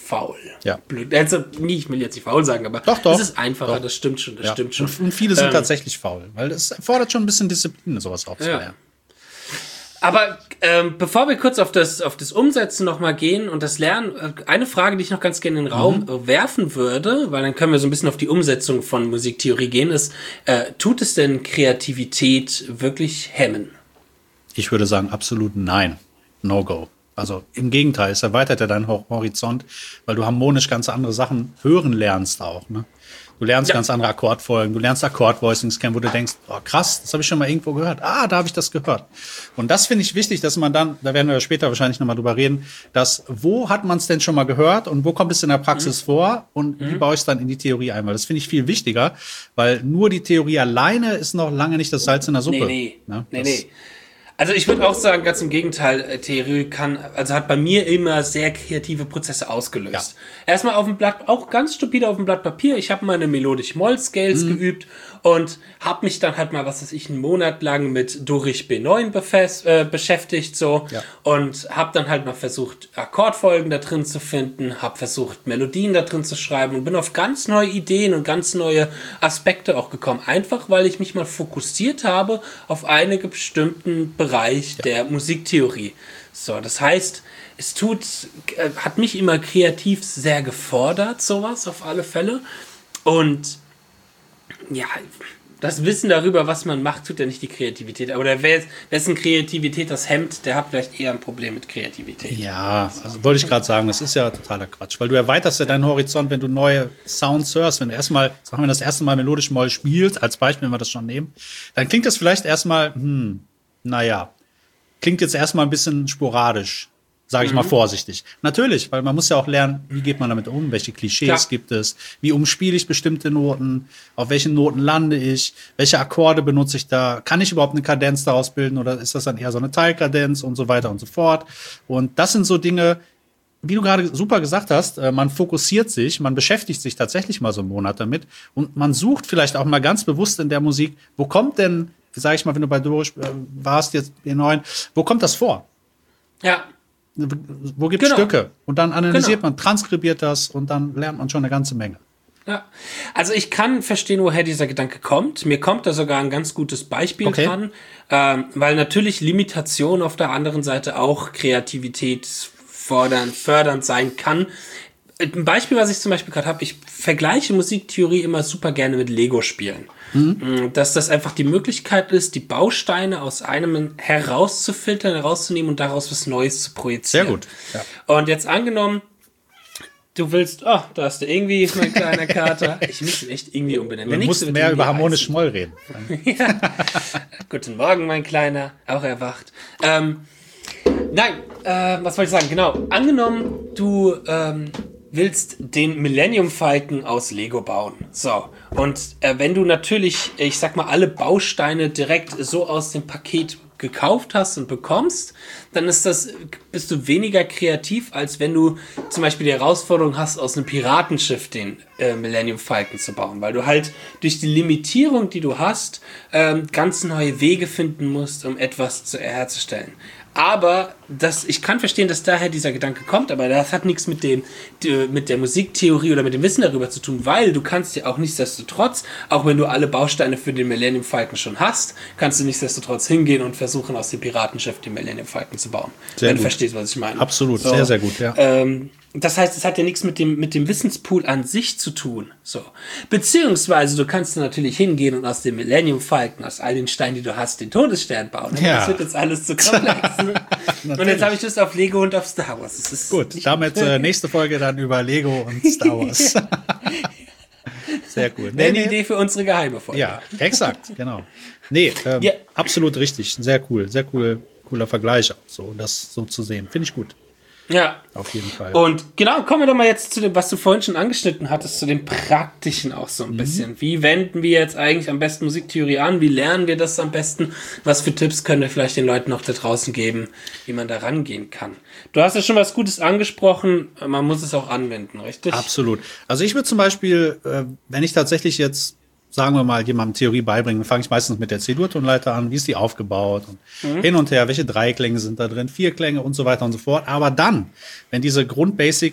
faul. Ja. Blöd. Also, ich will jetzt nicht faul sagen, aber Doch. es ist einfacher, Doch. das stimmt schon, Ja. stimmt schon. Und viele sind tatsächlich faul, weil es erfordert schon ein bisschen Disziplin, sowas auch zu lernen. Aber bevor wir kurz auf das Umsetzen nochmal gehen und das Lernen, eine Frage, die ich noch ganz gerne in den Raum werfen würde, weil dann können wir so ein bisschen auf die Umsetzung von Musiktheorie gehen, ist, tut es denn Kreativität wirklich hemmen? Ich würde sagen, absolut nein. No-go. Also im Gegenteil, es erweitert ja deinen Horizont, weil du harmonisch ganz andere Sachen hören lernst auch. Ne? Du lernst ganz andere Akkordfolgen, du lernst Akkordvoicings kennen, wo du denkst, oh krass, das habe ich schon mal irgendwo gehört. Ah, da habe ich das gehört. Und das finde ich wichtig, dass man dann, da werden wir später wahrscheinlich nochmal drüber reden, dass wo hat man es denn schon mal gehört und wo kommt es in der Praxis vor und wie baue ich es dann in die Theorie ein? Weil das finde ich viel wichtiger, weil nur die Theorie alleine ist noch lange nicht das Salz in der Suppe. Nee. Also ich würde auch sagen, ganz im Gegenteil, Theorie hat bei mir immer sehr kreative Prozesse ausgelöst. Ja. Erstmal auf dem Blatt, auch ganz stupide auf dem Blatt Papier. Ich habe meine Melodisch-Moll-Scales geübt und habe mich dann halt mal, einen Monat lang mit Doric B9 beschäftigt so und habe dann halt mal versucht, Akkordfolgen da drin zu finden, habe versucht, Melodien da drin zu schreiben und bin auf ganz neue Ideen und ganz neue Aspekte auch gekommen. Einfach, weil ich mich mal fokussiert habe auf einen bestimmten Bereich der Musiktheorie. So, das heißt, hat mich immer kreativ sehr gefordert, sowas auf alle Fälle. Und ja, das Wissen darüber, was man macht, tut ja nicht die Kreativität. Aber wessen Kreativität das hemmt, der hat vielleicht eher ein Problem mit Kreativität. Ja, also wollte ich gerade sagen, das ist ja totaler Quatsch, weil du erweiterst ja deinen Horizont, wenn du neue Sounds hörst. Wenn du das erste Mal melodisch Moll spielst, als Beispiel, wenn wir das schon nehmen, dann klingt das vielleicht erstmal, klingt jetzt erstmal ein bisschen sporadisch, sage ich mal vorsichtig. Natürlich, weil man muss ja auch lernen, wie geht man damit um, welche Klischees gibt es, wie umspiele ich bestimmte Noten, auf welchen Noten lande ich, welche Akkorde benutze ich da, kann ich überhaupt eine Kadenz daraus bilden oder ist das dann eher so eine Teilkadenz und so weiter und so fort. Und das sind so Dinge, wie du gerade super gesagt hast, man fokussiert sich, man beschäftigt sich tatsächlich mal so einen Monat damit und man sucht vielleicht auch mal ganz bewusst in der Musik, wo kommt denn, sag ich mal, wenn du bei Doric warst, jetzt B9, wo kommt das vor? Ja. Wo gibt es Stücke? Und dann analysiert man, transkribiert das und dann lernt man schon eine ganze Menge. Ja, also ich kann verstehen, woher dieser Gedanke kommt. Mir kommt da sogar ein ganz gutes Beispiel dran, weil natürlich Limitation auf der anderen Seite auch Kreativität fördernd sein kann. Ein Beispiel, was ich zum Beispiel gerade habe, ich vergleiche Musiktheorie immer super gerne mit Lego-Spielen. Dass das einfach die Möglichkeit ist, die Bausteine aus einem herauszufiltern, herauszunehmen und daraus was Neues zu projizieren. Sehr gut. Ja. Und jetzt angenommen, du willst, da hast du irgendwie mein kleiner Kater. Ich muss ihn echt irgendwie umbenennen. Du musst mehr über harmonisch Moll reden. Ja. Guten Morgen, mein Kleiner, auch erwacht. Was wollte ich sagen? Genau, angenommen, du willst den Millennium Falcon aus Lego bauen. So, und wenn du natürlich, ich sag mal, alle Bausteine direkt so aus dem Paket gekauft hast und bekommst, dann bist du weniger kreativ, als wenn du zum Beispiel die Herausforderung hast, aus einem Piratenschiff den Millennium Falcon zu bauen, weil du halt durch die Limitierung, die du hast, ganz neue Wege finden musst, um etwas herzustellen. Aber ich kann verstehen, dass daher dieser Gedanke kommt, aber das hat nichts mit der Musiktheorie oder mit dem Wissen darüber zu tun, weil du kannst ja auch nichtsdestotrotz, auch wenn du alle Bausteine für den Millennium Falcon schon hast, kannst du nichtsdestotrotz hingehen und versuchen, aus dem Piratenschiff den Millennium Falcon zu bauen. Sehr wenn gut. Du verstehst, was ich meine. Absolut, so, sehr, sehr gut, ja. Das heißt, es hat ja nichts mit dem Wissenspool an sich zu tun. So. Beziehungsweise du kannst natürlich hingehen und aus dem Millennium Falcon, aus all den Steinen, die du hast, den Todesstern bauen. Ja. Das wird jetzt alles zu komplex. Und jetzt habe ich Lust auf Lego und auf Star Wars. Das ist gut, damit nächste Folge dann über Lego und Star Wars. Sehr gut. Eine Idee für unsere geheime Folge. Ja, exakt, genau. Absolut richtig. Sehr cool. Sehr cooler Vergleich auch so, das so zu sehen. Finde ich gut. Ja. Auf jeden Fall. Und genau, kommen wir doch mal jetzt zu dem, was du vorhin schon angeschnitten hattest, zu dem Praktischen auch so ein bisschen. Wie wenden wir jetzt eigentlich am besten Musiktheorie an? Wie lernen wir das am besten? Was für Tipps können wir vielleicht den Leuten noch da draußen geben, wie man da rangehen kann? Du hast ja schon was Gutes angesprochen, man muss es auch anwenden, richtig? Absolut. Also ich würde zum Beispiel, wenn ich tatsächlich jetzt, sagen wir mal, jemandem Theorie beibringen, fange ich meistens mit der C-Dur-Tonleiter an, wie ist die aufgebaut und hin und her, welche Dreiklänge sind da drin, Vierklänge und so weiter und so fort. Aber dann, wenn diese Grundbasics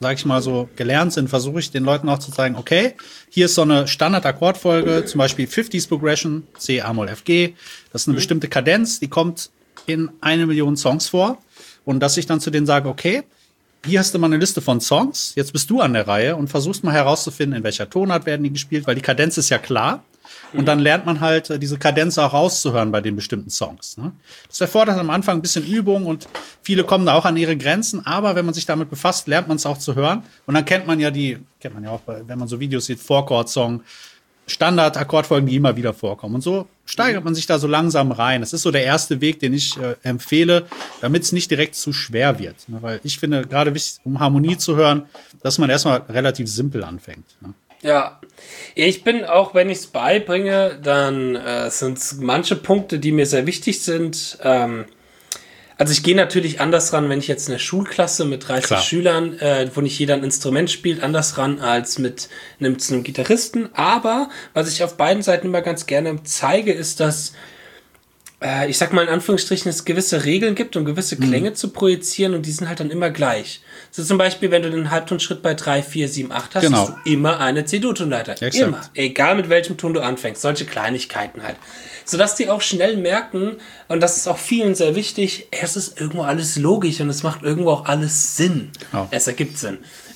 sag ich mal so, gelernt sind, versuche ich den Leuten auch zu zeigen, okay, hier ist so eine Standard-Akkordfolge, zum Beispiel 50s Progression, C, A-Moll, F, G. Das ist eine bestimmte Kadenz, die kommt in 1 Million Songs vor. Und dass ich dann zu denen sage, okay, hier hast du mal eine Liste von Songs, jetzt bist du an der Reihe und versuchst mal herauszufinden, in welcher Tonart werden die gespielt, weil die Kadenz ist ja klar. Und dann lernt man halt, diese Kadenz auch rauszuhören bei den bestimmten Songs. Ne? Das erfordert am Anfang ein bisschen Übung und viele kommen da auch an ihre Grenzen. Aber wenn man sich damit befasst, lernt man es auch zu hören. Und dann kennt man ja auch, wenn man so Videos sieht, Four-Chord-Song, Standard-Akkordfolgen, die immer wieder vorkommen. Und so steigert man sich da so langsam rein. Das ist so der erste Weg, den ich empfehle, damit es nicht direkt zu schwer wird. Ne? Weil ich finde, gerade wichtig, um Harmonie zu hören, dass man erstmal relativ simpel anfängt. Ne? Ja, ich bin auch, wenn ich es beibringe, dann sind es manche Punkte, die mir sehr wichtig sind. Also ich gehe natürlich anders ran, wenn ich jetzt eine Schulklasse mit 30 Schülern, wo nicht jeder ein Instrument spielt, anders ran als mit einem Gitarristen. Aber was ich auf beiden Seiten immer ganz gerne zeige, ist, dass ich sag mal in Anführungsstrichen, es gewisse Regeln gibt, um gewisse Klänge zu projizieren und die sind halt dann immer gleich. So zum Beispiel, wenn du den Halbtonschritt bei 3, 4, 7, 8 hast, hast du immer eine C-Dur-Tonleiter. Immer. Egal mit welchem Ton du anfängst. Solche Kleinigkeiten halt. Sodass die auch schnell merken, und das ist auch vielen sehr wichtig, es ist irgendwo alles logisch und es macht irgendwo auch alles Sinn. Oh. Es ergibt Sinn.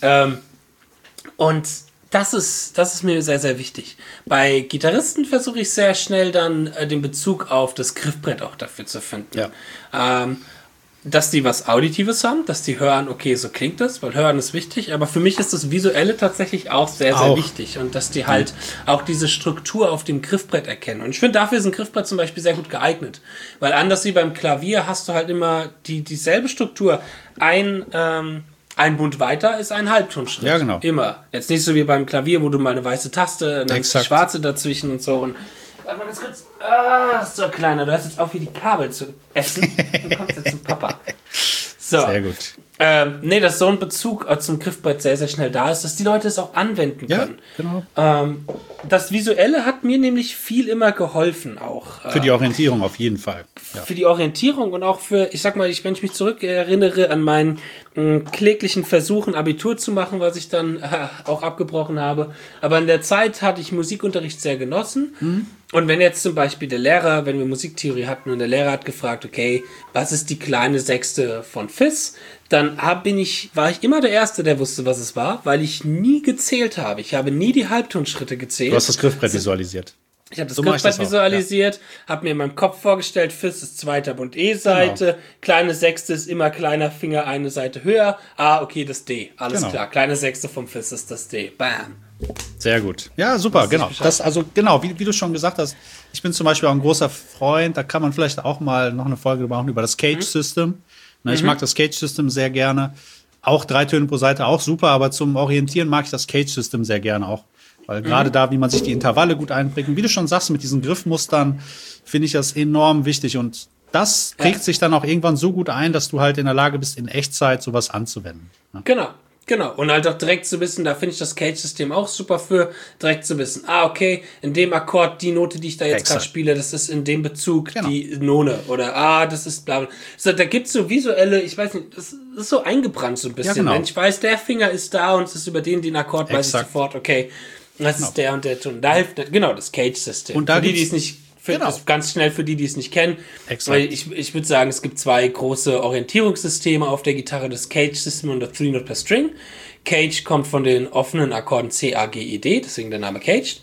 Und das ist mir sehr, sehr wichtig. Bei Gitarristen versuche ich sehr schnell dann den Bezug auf das Griffbrett auch dafür zu finden. Ja. Dass die was Auditives haben, dass die hören, okay, so klingt das, weil Hören ist wichtig, aber für mich ist das Visuelle tatsächlich auch sehr, sehr wichtig und dass die halt auch diese Struktur auf dem Griffbrett erkennen. Und ich finde, dafür ist ein Griffbrett zum Beispiel sehr gut geeignet, weil anders wie beim Klavier hast du halt immer dieselbe Struktur. Ein Bund weiter ist ein Halbtonschritt. Ja, genau. Immer. Jetzt nicht so wie beim Klavier, wo du mal eine weiße Taste, dann ist die schwarze dazwischen und so. Und warte mal ganz kurz. So kleiner, du hast jetzt auch wie die Kabel zu essen. Du kommst jetzt zum Papa. So. Sehr gut. Nee, dass so ein Bezug zum Griffbrett sehr, sehr schnell da ist, dass die Leute es auch anwenden können. Ja, genau. Das Visuelle hat mir nämlich viel immer geholfen auch. Für die Orientierung auf jeden Fall. Ja. Für die Orientierung und auch für, ich sag mal, wenn ich mich zurückerinnere an meinen kläglichen Versuchen, Abitur zu machen, was ich dann auch abgebrochen habe. Aber in der Zeit hatte ich Musikunterricht sehr genossen. Mhm. Und wenn jetzt zum Beispiel wenn wir Musiktheorie hatten und der Lehrer hat gefragt, okay, was ist die kleine Sechste von Fis? Dann war ich immer der Erste, der wusste, was es war, weil ich nie gezählt habe. Ich habe nie die Halbtonschritte gezählt. Du hast das Griffbrett visualisiert. Ich habe das Griffbrett visualisiert, habe mir in meinem Kopf vorgestellt, Fis ist zweiter Bund E-Seite, kleine Sechste ist immer kleiner Finger eine Seite höher. Okay, das D, alles klar. Kleine Sechste vom Fis ist das D. Bam. Sehr gut. Ja, super, genau. Wie du schon gesagt hast, ich bin zum Beispiel auch ein großer Freund, da kann man vielleicht auch mal noch eine Folge machen über das Cage-System. Ich mag das Cage-System sehr gerne. Auch 3 Töne pro Seite, auch super, aber zum Orientieren mag ich das Cage-System sehr gerne auch. Weil gerade da, wie man sich die Intervalle gut einprägt, und wie du schon sagst, mit diesen Griffmustern, finde ich das enorm wichtig. Und das prägt sich dann auch irgendwann so gut ein, dass du halt in der Lage bist, in Echtzeit sowas anzuwenden. Ja. Genau. Und halt auch direkt zu wissen, da finde ich das Cage-System auch super für, direkt zu wissen, okay, in dem Akkord, die Note, die ich da jetzt gerade spiele, das ist in dem Bezug die None. Oder, das ist bla bla. So, da gibt's so visuelle, ich weiß nicht, das ist so eingebrannt so ein bisschen. Ja, genau. Wenn ich weiß, der Finger ist da und es ist über den Akkord, weiß ich sofort, okay, das ist der und der Ton. Da hilft, das Cage-System. Und da für die es nicht ganz schnell für die es nicht kennen. Weil ich würde sagen, es gibt 2 große Orientierungssysteme auf der Gitarre, das Cage-System und das 3-Note per String. Cage kommt von den offenen Akkorden C, A, G, E, D, deswegen der Name Caged.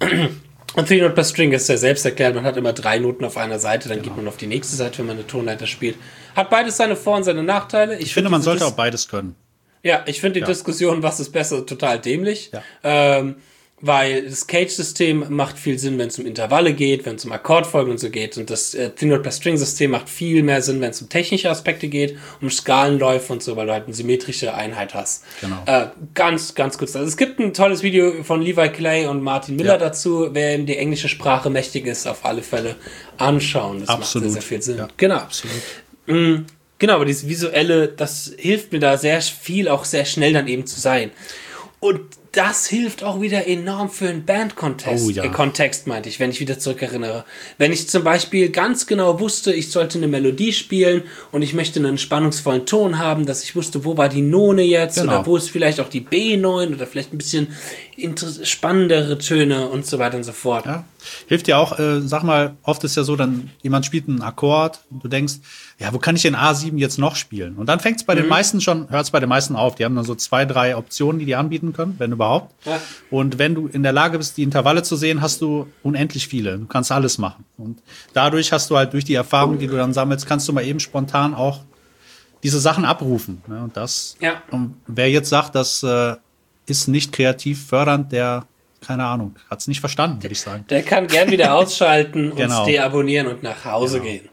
Und 3-Note per String ist ja selbst erklärt, man hat immer 3 Noten auf einer Seite, dann geht man auf die nächste Seite, wenn man eine Tonleiter spielt. Hat beides seine Vor- und seine Nachteile. Ich finde, man sollte auch beides können. Ja, ich finde die Diskussion, was ist besser, total dämlich. Ja. Weil das Cage-System macht viel Sinn, wenn es um Intervalle geht, wenn es um Akkordfolgen und so geht. Und das 3-Note per String-System macht viel mehr Sinn, wenn es um technische Aspekte geht, um Skalenläufe und so, weil du halt eine symmetrische Einheit hast. Genau. Ganz, ganz kurz. Also es gibt ein tolles Video von Levi Clay und Martin Miller dazu. Wer die englische Sprache mächtig ist, auf alle Fälle anschauen. Das macht sehr, sehr viel Sinn. Ja, genau. Absolut. Genau, aber dieses Visuelle, das hilft mir da sehr viel, auch sehr schnell dann eben zu sein. Und das hilft auch wieder enorm für einen Bandkontext. Kontext meinte ich, wenn ich wieder zurückerinnere. Wenn ich zum Beispiel ganz genau wusste, ich sollte eine Melodie spielen und ich möchte einen spannungsvollen Ton haben, dass ich wusste, wo war die None jetzt oder wo ist vielleicht auch die B9 oder vielleicht ein bisschen spannendere Töne und so weiter und so fort. Ja. Hilft dir auch, sag mal, oft ist ja so, dann jemand spielt einen Akkord und du denkst, ja, wo kann ich den A7 jetzt noch spielen? Und dann fängt es bei den meisten hört es bei den meisten auf. Die haben dann so 2, 3 Optionen, die anbieten können, wenn überhaupt. Ja. Und wenn du in der Lage bist, die Intervalle zu sehen, hast du unendlich viele. Du kannst alles machen. Und dadurch hast du halt durch die Erfahrung, die du dann sammelst, kannst du mal eben spontan auch diese Sachen abrufen. Ne? Und das, und wer jetzt sagt, das ist nicht kreativ fördernd, der keine Ahnung, hat es nicht verstanden, würde ich sagen. Der kann gern wieder ausschalten und deabonnieren und nach Hause gehen.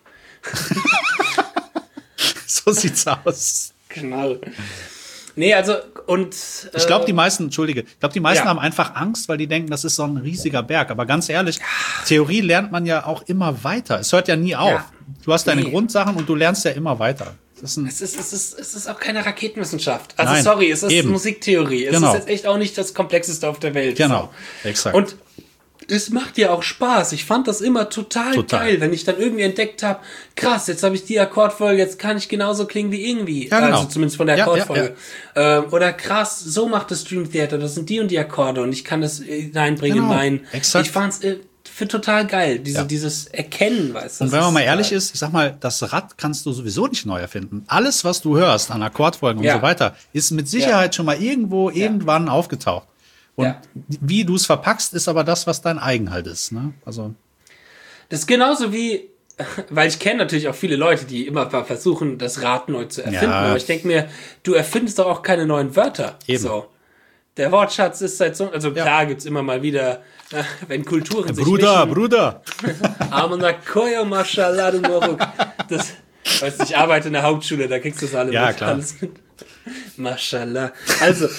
So sieht's aus. Genau. Nee, also, und... ich glaube, die meisten haben einfach Angst, weil die denken, das ist so ein riesiger Berg. Aber ganz ehrlich, Theorie lernt man ja auch immer weiter. Es hört ja nie auf. Du hast deine Grundsachen und du lernst ja immer weiter. Es ist auch keine Raketenwissenschaft. Also es ist Musiktheorie. Es ist jetzt echt auch nicht das Komplexeste auf der Welt. Genau, exakt. Und es macht dir auch Spaß. Ich fand das immer total geil, wenn ich dann irgendwie entdeckt habe, krass, jetzt habe ich die Akkordfolge, jetzt kann ich genauso klingen wie irgendwie. Ja, genau. Also zumindest von der Akkordfolge. Oder krass, so macht das Dream Theater, das sind die und die Akkorde und ich kann das hineinbringen in meinen. Exakt. Ich fand's total geil, dieses Erkennen, weißt du. Und wenn man mal ehrlich ist, ich sag mal, das Rad kannst du sowieso nicht neu erfinden. Alles, was du hörst an Akkordfolgen und so weiter, ist mit Sicherheit schon mal irgendwann aufgetaucht. Und wie du es verpackst, ist aber das, was dein Eigenhalt ist. Ne? Also das ist genauso wie, weil ich kenne natürlich auch viele Leute, die immer versuchen, das Rad neu zu erfinden. Aber ich denke mir, du erfindest doch auch keine neuen Wörter. Eben. So. Der Wortschatz ist seit so, also klar gibt's immer mal wieder, wenn Kulturen sich Bruder. Amonakoyo, Mashallah, du Moruk. Das, weißt du, ich arbeite in der Hauptschule, da kriegst du das alle mit. Klar. Alles mit. Mashallah. Also,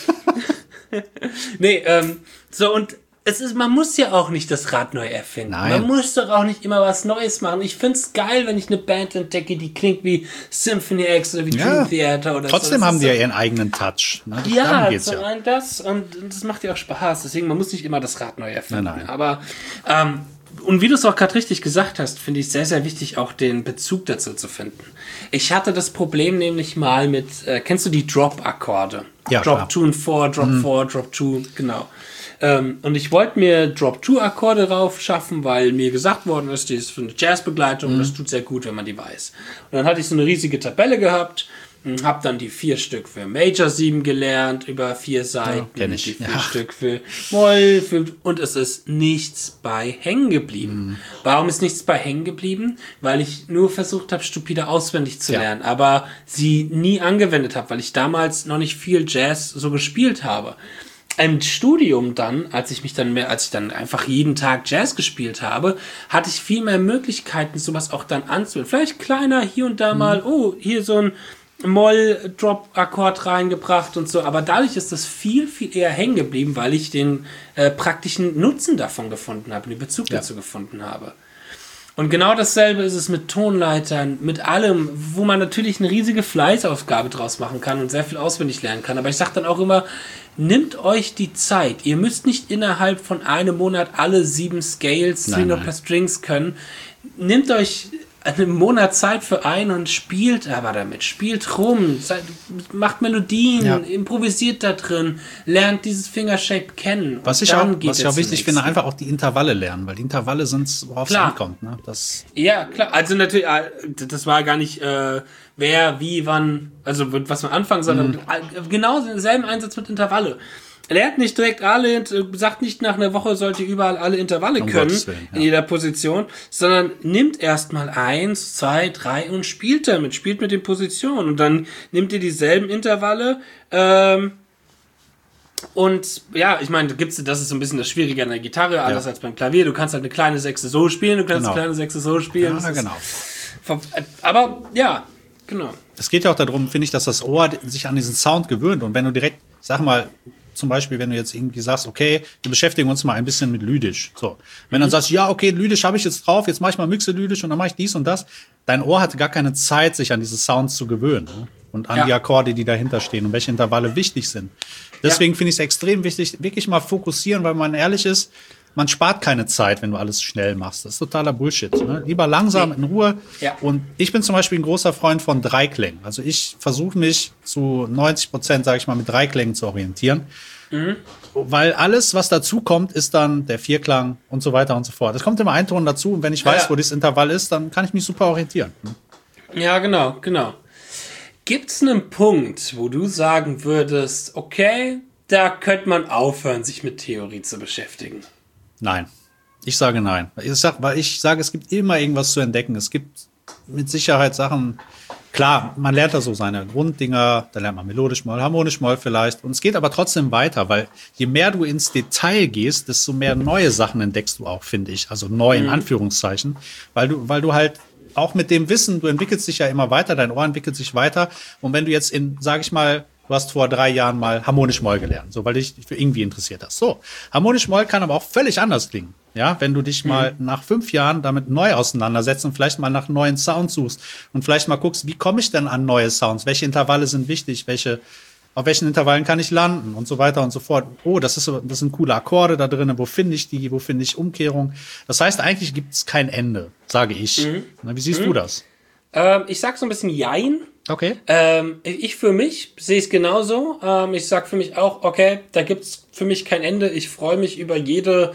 nee, so und man muss ja auch nicht das Rad neu erfinden. Nein. Man muss doch auch nicht immer was Neues machen. Ich find's geil, wenn ich eine Band entdecke, die klingt wie Symphony X oder wie Dream Theater oder trotzdem so. haben die ja ihren eigenen Touch. Ne? Zum einen das und das macht ja auch Spaß. Deswegen, man muss nicht immer das Rad neu erfinden. Nein. Aber und wie du es auch gerade richtig gesagt hast, finde ich sehr, sehr wichtig, auch den Bezug dazu zu finden. Ich hatte das Problem nämlich mal mit, kennst du die Drop-Akkorde? Ja, Drop 2 und 4, Drop 4, Drop 2, genau. Und ich wollte mir Drop-2-Akkorde drauf schaffen, weil mir gesagt worden ist, die ist für eine Jazzbegleitung, das tut sehr gut, wenn man die weiß. Und dann hatte ich so eine riesige Tabelle gehabt, habe dann die 4 Stück für Major 7 gelernt, über 4 Seiten, die 4 Stück für Moll, und es ist nichts bei hängen geblieben. Warum ist nichts bei hängen geblieben? Weil ich nur versucht habe, stupide auswendig zu lernen, aber sie nie angewendet habe, weil ich damals noch nicht viel Jazz so gespielt habe. Im Studium dann, als ich dann einfach jeden Tag Jazz gespielt habe, hatte ich viel mehr Möglichkeiten, sowas auch dann anzuwenden. Vielleicht kleiner hier und da mal, hier so ein Moll-Drop-Akkord reingebracht und so, aber dadurch ist das viel, viel eher hängen geblieben, weil ich den praktischen Nutzen davon gefunden habe, den Bezug dazu gefunden habe. Und genau dasselbe ist es mit Tonleitern, mit allem, wo man natürlich eine riesige Fleißaufgabe draus machen kann und sehr viel auswendig lernen kann. Aber ich sage dann auch immer, nimmt euch die Zeit. Ihr müsst nicht innerhalb von einem Monat alle 7 Scales, 3 Note per Strings können. Nehmt euch einen Monat Zeit für einen und spielt aber damit. Spielt rum, macht Melodien, improvisiert da drin, lernt dieses Fingershape kennen. Was ich auch wichtig finde, einfach auch die Intervalle lernen, weil die Intervalle sind, worauf es ankommt. Ne? Ja, klar. Also natürlich, das war gar nicht wer, wie, wann, also was man anfangen, sondern genau denselben Einsatz mit Intervalle. Lernt nicht direkt alle, sagt nicht nach einer Woche sollt ihr überall alle Intervalle können, in jeder Position, sondern nimmt erstmal 1, 2, 3 und spielt damit, spielt mit den Positionen und dann nimmt ihr dieselben Intervalle, und ja, ich meine, das ist so ein bisschen das Schwierige an der Gitarre, anders als beim Klavier. Du kannst halt eine kleine Sechste so spielen, du kannst eine kleine Sechste so spielen. Ja, genau. Aber ja, genau. Es geht ja auch darum, finde ich, dass das Ohr sich an diesen Sound gewöhnt und wenn du direkt, sag mal, zum Beispiel, wenn du jetzt irgendwie sagst, okay, wir beschäftigen uns mal ein bisschen mit Lydisch. So. Wenn du dann sagst, ja, okay, Lydisch habe ich jetzt drauf, jetzt mache ich mal Mixe Lydisch und dann mache ich dies und das. Dein Ohr hatte gar keine Zeit, sich an diese Sounds zu gewöhnen. Ne? und an die Akkorde, die dahinter stehen und welche Intervalle wichtig sind. Deswegen finde ich es extrem wichtig, wirklich mal fokussieren, weil man ehrlich ist, man spart keine Zeit, wenn du alles schnell machst. Das ist totaler Bullshit. Ne? Lieber langsam, in Ruhe. Ja. Und ich bin zum Beispiel ein großer Freund von Dreiklängen. Also ich versuche mich zu 90%, sage ich mal, mit Dreiklängen zu orientieren. Weil alles, was dazu kommt, ist dann der Vierklang und so weiter und so fort. Es kommt immer ein Ton dazu und wenn ich weiß, wo das Intervall ist, dann kann ich mich super orientieren. Ja, genau. Gibt es einen Punkt, wo du sagen würdest, okay, da könnte man aufhören, sich mit Theorie zu beschäftigen? Nein. Ich sage nein. Weil ich sage, es gibt immer irgendwas zu entdecken. Es gibt mit Sicherheit Sachen. Klar, man lernt da so seine Grunddinger, da lernt man melodisch Moll, harmonisch Moll vielleicht. Und es geht aber trotzdem weiter, weil je mehr du ins Detail gehst, desto mehr neue Sachen entdeckst du auch, finde ich. Also neu in Anführungszeichen. Weil du halt auch mit dem Wissen, du entwickelst dich ja immer weiter, dein Ohr entwickelt sich weiter. Und wenn du jetzt sag ich mal, du hast vor 3 Jahren mal harmonisch Moll gelernt, so, weil dich für irgendwie interessiert hast. So, harmonisch Moll kann aber auch völlig anders klingen. Ja, wenn du dich mal nach 5 Jahren damit neu auseinandersetzt und vielleicht mal nach neuen Sounds suchst und vielleicht mal guckst, wie komme ich denn an neue Sounds? Welche Intervalle sind wichtig? Auf welchen Intervallen kann ich landen? Und so weiter und so fort. Oh, das sind coole Akkorde da drin. Wo finde ich die? Wo finde ich Umkehrung? Das heißt, eigentlich gibt es kein Ende, sage ich. Wie siehst du das? Ich sag so ein bisschen Jein. Okay. Ich für mich sehe es genauso. Ich sag für mich auch, okay, da gibt's für mich kein Ende. Ich freue mich über jede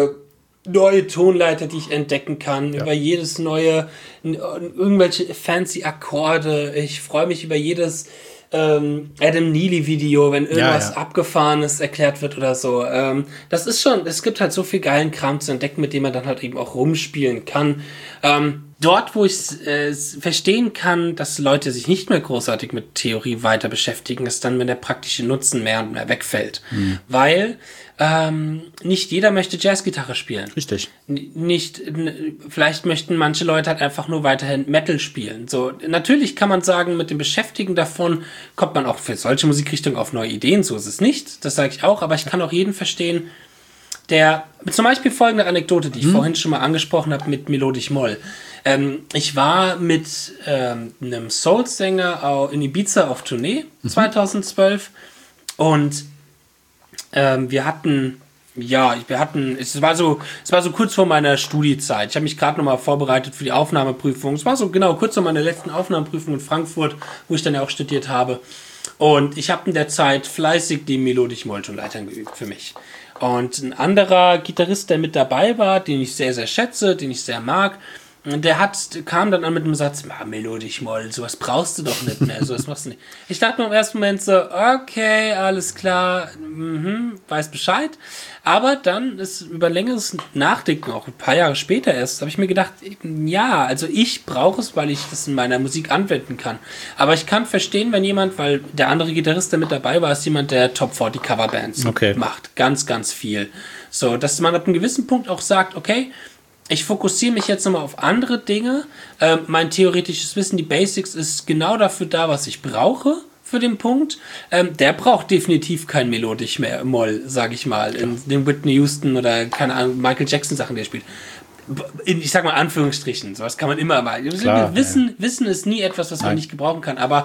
neue Tonleiter, die ich entdecken kann, über jedes neue, irgendwelche fancy Akkorde. Ich freue mich über jedes Adam Neely Video, wenn irgendwas Abgefahrenes erklärt wird oder so. Das ist schon, es gibt halt so viel geilen Kram zu entdecken, mit dem man dann halt eben auch rumspielen kann. Dort, wo ich verstehen kann, dass Leute sich nicht mehr großartig mit Theorie weiter beschäftigen, ist dann, wenn der praktische Nutzen mehr und mehr wegfällt. Weil nicht jeder möchte Jazzgitarre spielen. Richtig. Vielleicht möchten manche Leute halt einfach nur weiterhin Metal spielen. So, natürlich kann man sagen, mit dem Beschäftigen davon kommt man auch für solche Musikrichtungen auf neue Ideen. So ist es nicht. Das sage ich auch. Aber ich kann auch jeden verstehen, der, zum Beispiel folgende Anekdote, die ich vorhin schon mal angesprochen habe mit Melodisch Moll. Ich war mit einem Soul-Sänger in Ibiza auf Tournee 2012 und es war so kurz vor meiner Studiezeit. Ich habe mich gerade nochmal vorbereitet für die Aufnahmeprüfung. Es war so genau kurz vor meiner letzten Aufnahmeprüfung in Frankfurt, wo ich dann ja auch studiert habe. Und ich habe in der Zeit fleißig die Melodisch Moll-Tonleitern geübt für mich. Und ein anderer Gitarrist, der mit dabei war, den ich sehr, sehr schätze, den ich sehr mag, kam dann an mit einem Satz, Melodisch Moll, sowas brauchst du doch nicht mehr, sowas machst du nicht. Ich dachte mir im ersten Moment so, okay, alles klar, weiß Bescheid. Aber dann ist über längeres Nachdenken, auch ein paar Jahre später erst, habe ich mir gedacht, ja, also ich brauche es, weil ich das in meiner Musik anwenden kann. Aber ich kann verstehen, wenn jemand, weil der andere Gitarrist, der mit dabei war, ist jemand, der Top 40 Coverbands macht. Ganz, ganz viel. So, dass man ab einem gewissen Punkt auch sagt, okay, ich fokussiere mich jetzt nochmal auf andere Dinge. Mein theoretisches Wissen, die Basics, ist genau dafür da, was ich brauche für den Punkt. Der braucht definitiv kein Melodisch mehr Moll, sage ich mal, in den Whitney Houston oder, keine Ahnung, Michael Jackson Sachen, die er spielt. Ich sag mal Anführungsstrichen, sowas kann man immer mal. Wissen ist nie etwas, was man nicht gebrauchen kann, aber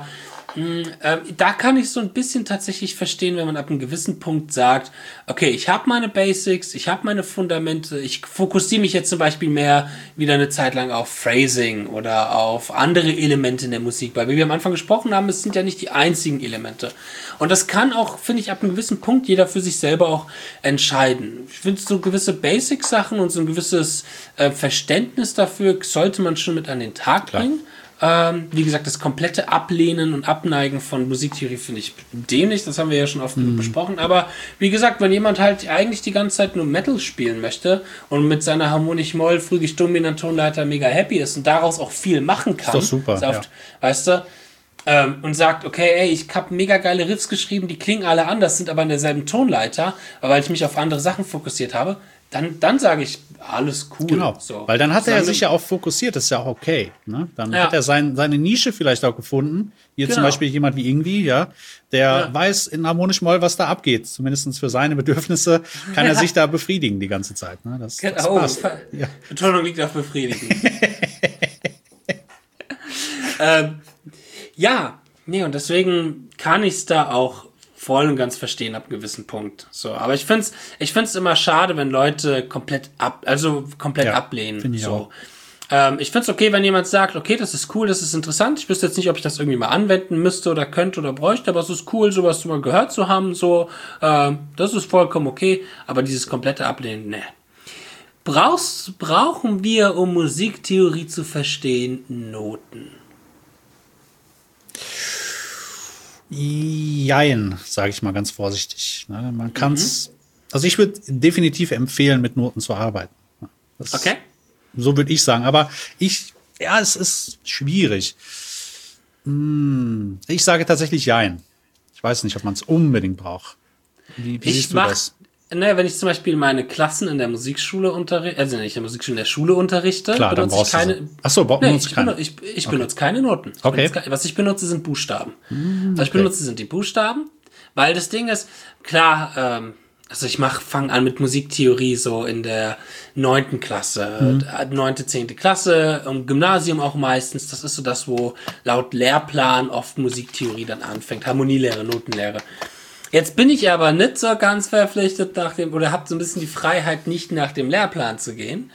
da kann ich so ein bisschen tatsächlich verstehen, wenn man ab einem gewissen Punkt sagt, okay, ich habe meine Basics, ich habe meine Fundamente, ich fokussiere mich jetzt zum Beispiel mehr wieder eine Zeit lang auf Phrasing oder auf andere Elemente in der Musik, weil wie wir am Anfang gesprochen haben, es sind ja nicht die einzigen Elemente. Und das kann auch, finde ich, ab einem gewissen Punkt jeder für sich selber auch entscheiden. Ich finde, so gewisse Basic-Sachen und so ein gewisses Verständnis dafür sollte man schon mit an den Tag bringen. Wie gesagt, das komplette Ablehnen und Abneigen von Musiktheorie finde ich dämlich, das haben wir ja schon oft besprochen, aber wie gesagt, wenn jemand halt eigentlich die ganze Zeit nur Metal spielen möchte und mit seiner harmonisch Moll, frühig dominanten Tonleiter mega happy ist und daraus auch viel machen kann, ist doch super, oft, weißt du, und sagt, okay, ey, ich habe mega geile Riffs geschrieben, die klingen alle anders, sind aber in derselben Tonleiter, aber weil ich mich auf andere Sachen fokussiert habe, dann sage ich, alles cool. Genau, so. Weil dann hat er sich ja auch fokussiert, das ist ja auch okay. Ne? Dann hat er seine Nische vielleicht auch gefunden. Hier zum Beispiel jemand wie Ingwie, der weiß in harmonisch Moll, was da abgeht. Zumindest für seine Bedürfnisse kann er sich da befriedigen die ganze Zeit. Ne? Das passt. Betonung liegt auf befriedigen. Nee, und deswegen kann ich es da auch voll und ganz verstehen ab einem gewissen Punkt. So, aber ich find's immer schade, wenn Leute komplett ablehnen. Finde ich so. auch. Ich find's okay, wenn jemand sagt, okay, das ist cool, das ist interessant. Ich wüsste jetzt nicht, ob ich das irgendwie mal anwenden müsste oder könnte oder bräuchte, aber es ist cool, sowas mal gehört zu haben. So, das ist vollkommen okay. Aber dieses komplette Ablehnen, ne. Brauchen wir, um Musiktheorie zu verstehen, Noten? Jein, sage ich mal ganz vorsichtig. Man kann's, also ich würde definitiv empfehlen, mit Noten zu arbeiten. Okay. So würde ich sagen. Aber es ist schwierig. Ich sage tatsächlich jein. Ich weiß nicht, ob man es unbedingt braucht. Wie siehst du das? Wenn ich zum Beispiel meine Klassen in der Musikschule unterrichte, also nicht in der Musikschule, in der Schule unterrichte, klar, dann benutze ich keine. Du sie. Achso, benutze ich keine. Ich benutze keine Noten. Was ich benutze, sind Buchstaben. Was ich benutze, sind die Buchstaben, weil das Ding ist, klar, also ich fange an mit Musiktheorie so in der 9. Klasse, 9., 10. Klasse, im Gymnasium auch meistens. Das ist so das, wo laut Lehrplan oft Musiktheorie dann anfängt. Harmonielehre, Notenlehre. Jetzt bin ich aber nicht so ganz verpflichtet oder habe so ein bisschen die Freiheit, nicht nach dem Lehrplan zu gehen.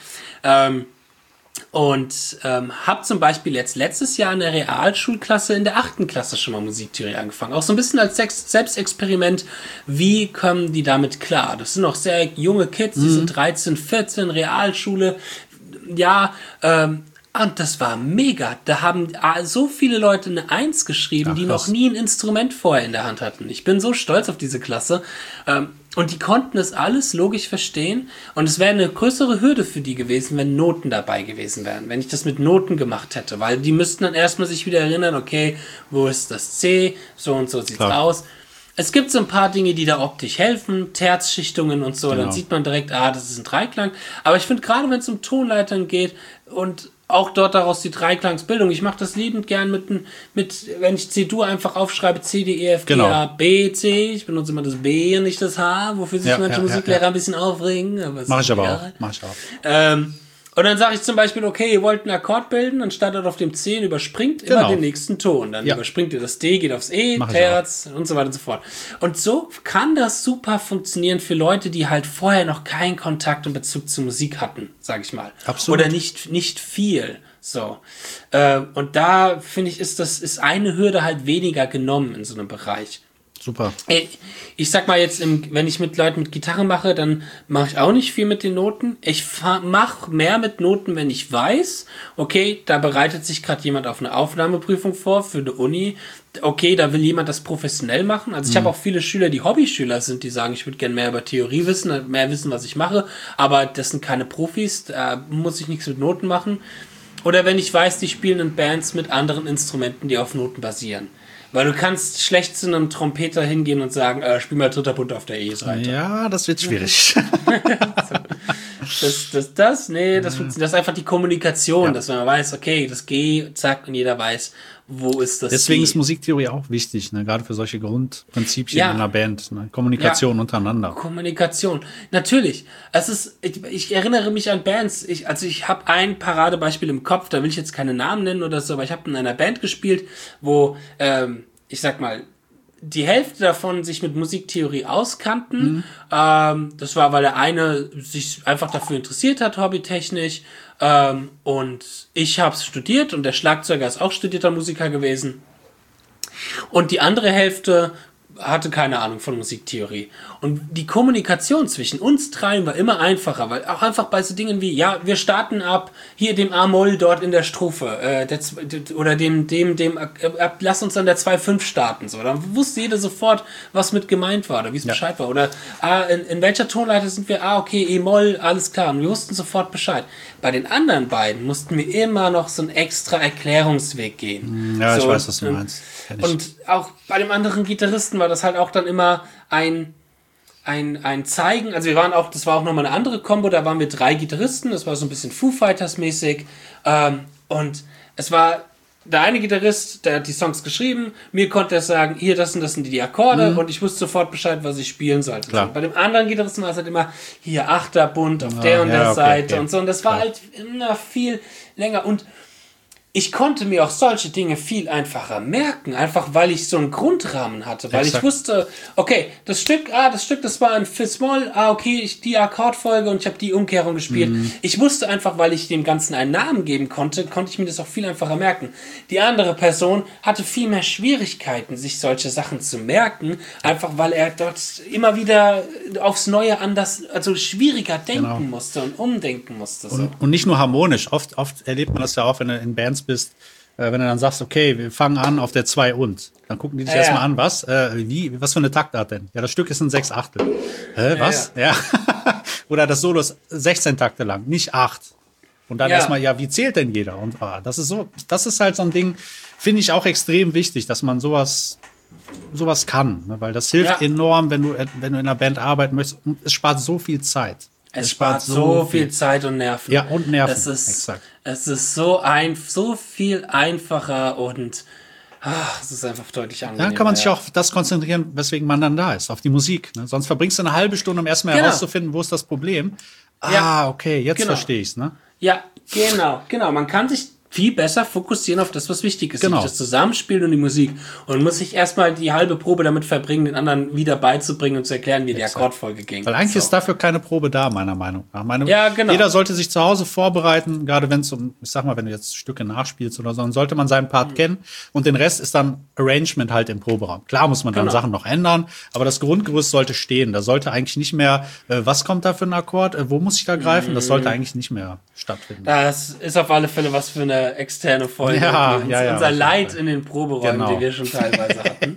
Und habe zum Beispiel jetzt letztes Jahr in der Realschulklasse in der 8. Klasse schon mal Musiktheorie angefangen. Auch so ein bisschen als Selbstexperiment, wie kommen die damit klar? Das sind noch sehr junge Kids, die sind 13, 14, Realschule. Ja, und das war mega. Da haben so viele Leute eine 1 geschrieben, die noch nie ein Instrument vorher in der Hand hatten. Ich bin so stolz auf diese Klasse. Und die konnten das alles logisch verstehen. Und es wäre eine größere Hürde für die gewesen, wenn Noten dabei gewesen wären. Wenn ich das mit Noten gemacht hätte. Weil die müssten dann erstmal sich wieder erinnern, okay, wo ist das C? So und so sieht's aus. Es gibt so ein paar Dinge, die da optisch helfen, Terzschichtungen und so, Dann sieht man direkt, das ist ein Dreiklang. Aber ich finde, gerade wenn es um Tonleitern geht und auch dort daraus die Dreiklangsbildung. Ich mache das liebend gern wenn ich C-Dur einfach aufschreibe, C, D, E, F, G, A, B, C. Ich benutze immer das B und nicht das H, wofür sich manche Musiklehrer ein bisschen aufregen. Mach ich aber auch. Und dann sage ich zum Beispiel, okay, ihr wollt einen Akkord bilden, dann startet auf dem C und überspringt immer den nächsten Ton. Dann überspringt ihr das D, geht aufs E, Terz und so weiter und so fort. Und so kann das super funktionieren für Leute, die halt vorher noch keinen Kontakt und Bezug zur Musik hatten, sage ich mal. Absolut. Oder nicht viel. So. Und da, finde ich, ist eine Hürde halt weniger genommen in so einem Bereich. Super. Ich sag mal jetzt, wenn ich mit Leuten mit Gitarre mache, dann mache ich auch nicht viel mit den Noten. Ich mache mehr mit Noten, wenn ich weiß, okay, da bereitet sich gerade jemand auf eine Aufnahmeprüfung vor für eine Uni. Okay, da will jemand das professionell machen. Also ich habe auch viele Schüler, die Hobbyschüler sind, die sagen, ich würde gerne mehr über Theorie wissen, mehr wissen, was ich mache. Aber das sind keine Profis, da muss ich nichts mit Noten machen. Oder wenn ich weiß, die spielen in Bands mit anderen Instrumenten, die auf Noten basieren. Weil du kannst schlecht zu einem Trompeter hingehen und sagen, spiel mal dritter Bund auf der E-Seite. Ja, das wird schwierig. Das funktioniert. Das ist einfach die Kommunikation, dass man weiß, okay, das G, zack, und jeder weiß, wo ist das Deswegen C. ist Musiktheorie auch wichtig, ne? Gerade für solche Grundprinzipien in einer Band. Ne? Kommunikation untereinander. Kommunikation, natürlich. Ich erinnere mich an Bands. Ich habe ein Paradebeispiel im Kopf, da will ich jetzt keine Namen nennen oder so, aber ich habe in einer Band gespielt, wo, ich sag mal, die Hälfte davon sich mit Musiktheorie auskannten. Das war, weil der eine sich einfach dafür interessiert hat, hobbytechnisch. Und ich habe es studiert und der Schlagzeuger ist auch studierter Musiker gewesen. Und die andere Hälfte hatte keine Ahnung von Musiktheorie. Und die Kommunikation zwischen uns dreien war immer einfacher, weil auch einfach bei so Dingen wie, ja, wir starten ab hier dem A-Moll dort in der Strophe oder lass uns an der 2-5 starten. So. Dann wusste jeder sofort, was mit gemeint war oder wie es Bescheid war. Oder in welcher Tonleiter sind wir? Okay, E-Moll, alles klar. Und wir wussten sofort Bescheid. Bei den anderen beiden mussten wir immer noch so einen extra Erklärungsweg gehen. Ja, ich weiß, was du meinst. Und auch bei dem anderen Gitarristen war das halt auch dann immer ein Zeigen, also das war auch nochmal eine andere Kombo, da waren wir 3 Gitarristen, das war so ein bisschen Foo Fighters mäßig, und es war der eine Gitarrist, der hat die Songs geschrieben, mir konnte er sagen, hier, das sind die Akkorde, und ich wusste sofort Bescheid, was ich spielen sollte. So, bei dem anderen Gitarristen war es halt immer, hier, Achterbund auf der und der Seite und so, und das war halt immer viel länger, und ich konnte mir auch solche Dinge viel einfacher merken, einfach weil ich so einen Grundrahmen hatte, weil ich wusste, okay, das Stück, das war ein Fis-Moll, okay, die Akkordfolge und ich habe die Umkehrung gespielt. Ich wusste einfach, weil ich dem Ganzen einen Namen geben konnte ich mir das auch viel einfacher merken. Die andere Person hatte viel mehr Schwierigkeiten, sich solche Sachen zu merken, einfach weil er dort immer wieder aufs Neue anders, also schwieriger denken musste und umdenken musste. So. Und nicht nur harmonisch, oft erlebt man das ja auch, wenn du in Bands bist, wenn du dann sagst, okay, wir fangen an auf der 2 und. Dann gucken die dich erstmal an, was? Was für eine Taktart denn? Ja, das Stück ist ein 6/8. Was? Ja. Oder das Solo ist 16 Takte lang, nicht 8. Und dann erstmal, wie zählt denn jeder? Und das ist halt so ein Ding, finde ich auch extrem wichtig, dass man sowas kann. Ne? Weil das hilft enorm, wenn du in einer Band arbeiten möchtest. Und es spart so viel Zeit. Es spart so viel Zeit und Nerven. Ja, und Nerven. Exakt. Es ist so viel einfacher und es ist einfach deutlich angenehmer. Dann kann man sich auch auf das konzentrieren, weswegen man dann da ist, auf die Musik. Ne? Sonst verbringst du eine halbe Stunde, um erstmal herauszufinden, wo ist das Problem. Okay, jetzt verstehe ich's, ne? Ja, genau. Man kann sich viel besser fokussieren auf das, was wichtig ist. Nämlich das Zusammenspiel und die Musik. Und muss sich erstmal die halbe Probe damit verbringen, den anderen wieder beizubringen und zu erklären, wie die Akkordfolge ging. Weil eigentlich ist dafür keine Probe da, meiner Meinung nach. Genau. Jeder sollte sich zu Hause vorbereiten, gerade wenn es wenn du jetzt Stücke nachspielst oder so, dann sollte man seinen Part kennen und den Rest ist dann Arrangement halt im Proberaum. Klar muss man dann Sachen noch ändern, aber das Grundgerüst sollte stehen. Da sollte eigentlich nicht mehr, was kommt da für ein Akkord, wo muss ich da greifen? Das sollte eigentlich nicht mehr stattfinden. Das ist auf alle Fälle was für eine externe Folge. Unser Leid in den Proberäumen, die wir schon teilweise hatten.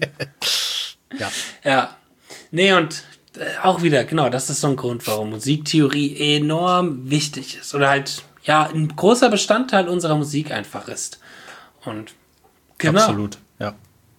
Nee, und auch wieder, das ist so ein Grund, warum Musiktheorie enorm wichtig ist. Oder halt, ein großer Bestandteil unserer Musik einfach ist. Und Absolut, ja.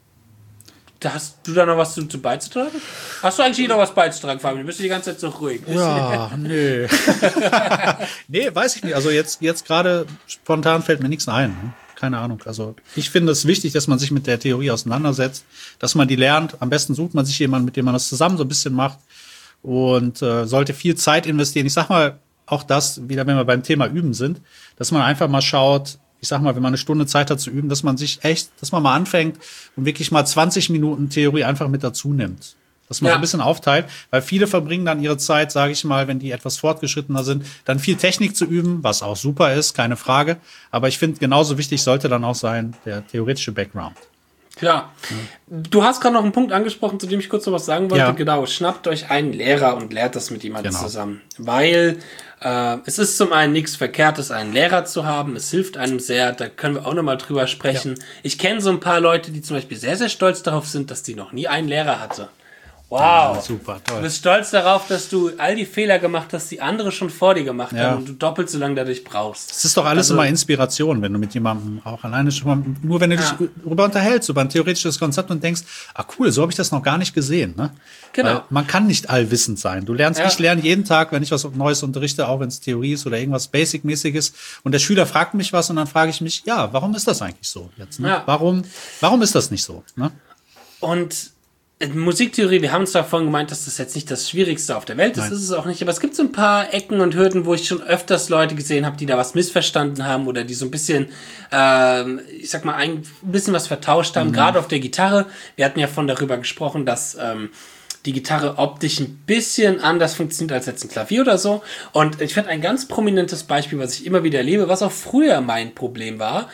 Hast du da noch was zu beizutragen? Hast du eigentlich noch was beizutragen, Fabian? Du bist die ganze Zeit so ruhig. Ja, nö. Nee, weiß ich nicht. Also jetzt gerade spontan fällt mir nichts ein. Ne? Keine Ahnung. Also ich finde es wichtig, dass man sich mit der Theorie auseinandersetzt, dass man die lernt. Am besten sucht man sich jemanden, mit dem man das zusammen so ein bisschen macht und sollte viel Zeit investieren. Ich sag mal, auch das, wieder wenn wir beim Thema Üben sind, dass man einfach mal schaut, ich sag mal, wenn man eine Stunde Zeit hat zu üben, dass man mal anfängt und wirklich mal 20 Minuten Theorie einfach mit dazu nimmt. Dass man so ein bisschen aufteilt, weil viele verbringen dann ihre Zeit, sage ich mal, wenn die etwas fortgeschrittener sind, dann viel Technik zu üben, was auch super ist, keine Frage. Aber ich finde, genauso wichtig sollte dann auch sein, der theoretische Background. Klar. Du hast gerade noch einen Punkt angesprochen, zu dem ich kurz noch was sagen wollte. Ja. Genau, schnappt euch einen Lehrer und lehrt das mit jemandem zusammen. Weil es ist zum einen nichts Verkehrtes, einen Lehrer zu haben. Es hilft einem sehr, da können wir auch nochmal drüber sprechen. Ja. Ich kenne so ein paar Leute, die zum Beispiel sehr, sehr stolz darauf sind, dass die noch nie einen Lehrer hatte. Wow. Ja, super, toll. Du bist stolz darauf, dass du all die Fehler gemacht hast, die andere schon vor dir gemacht haben und du doppelt so lange dadurch brauchst. Das ist doch alles immer Inspiration, wenn du mit jemandem auch alleine schon mal, nur wenn du dich darüber unterhältst, über ein theoretisches Konzept und denkst, cool, so habe ich das noch gar nicht gesehen. Ne? Genau. Weil man kann nicht allwissend sein. Du lernst, ich lerne jeden Tag, wenn ich was Neues unterrichte, auch wenn es Theorie ist oder irgendwas Basic-mäßiges und der Schüler fragt mich was und dann frage ich mich, warum ist das eigentlich so jetzt? Ne? Warum ist das nicht so? Ne? Und Musiktheorie, wir haben uns davon gemeint, dass das jetzt nicht das Schwierigste auf der Welt ist. Nein. Das ist es auch nicht. Aber es gibt so ein paar Ecken und Hürden, wo ich schon öfters Leute gesehen habe, die da was missverstanden haben oder die so ein bisschen, ich sag mal, ein bisschen was vertauscht haben. Gerade auf der Gitarre. Wir hatten ja darüber gesprochen, dass die Gitarre optisch ein bisschen anders funktioniert als jetzt ein Klavier oder so. Und ich finde ein ganz prominentes Beispiel, was ich immer wieder erlebe, was auch früher mein Problem war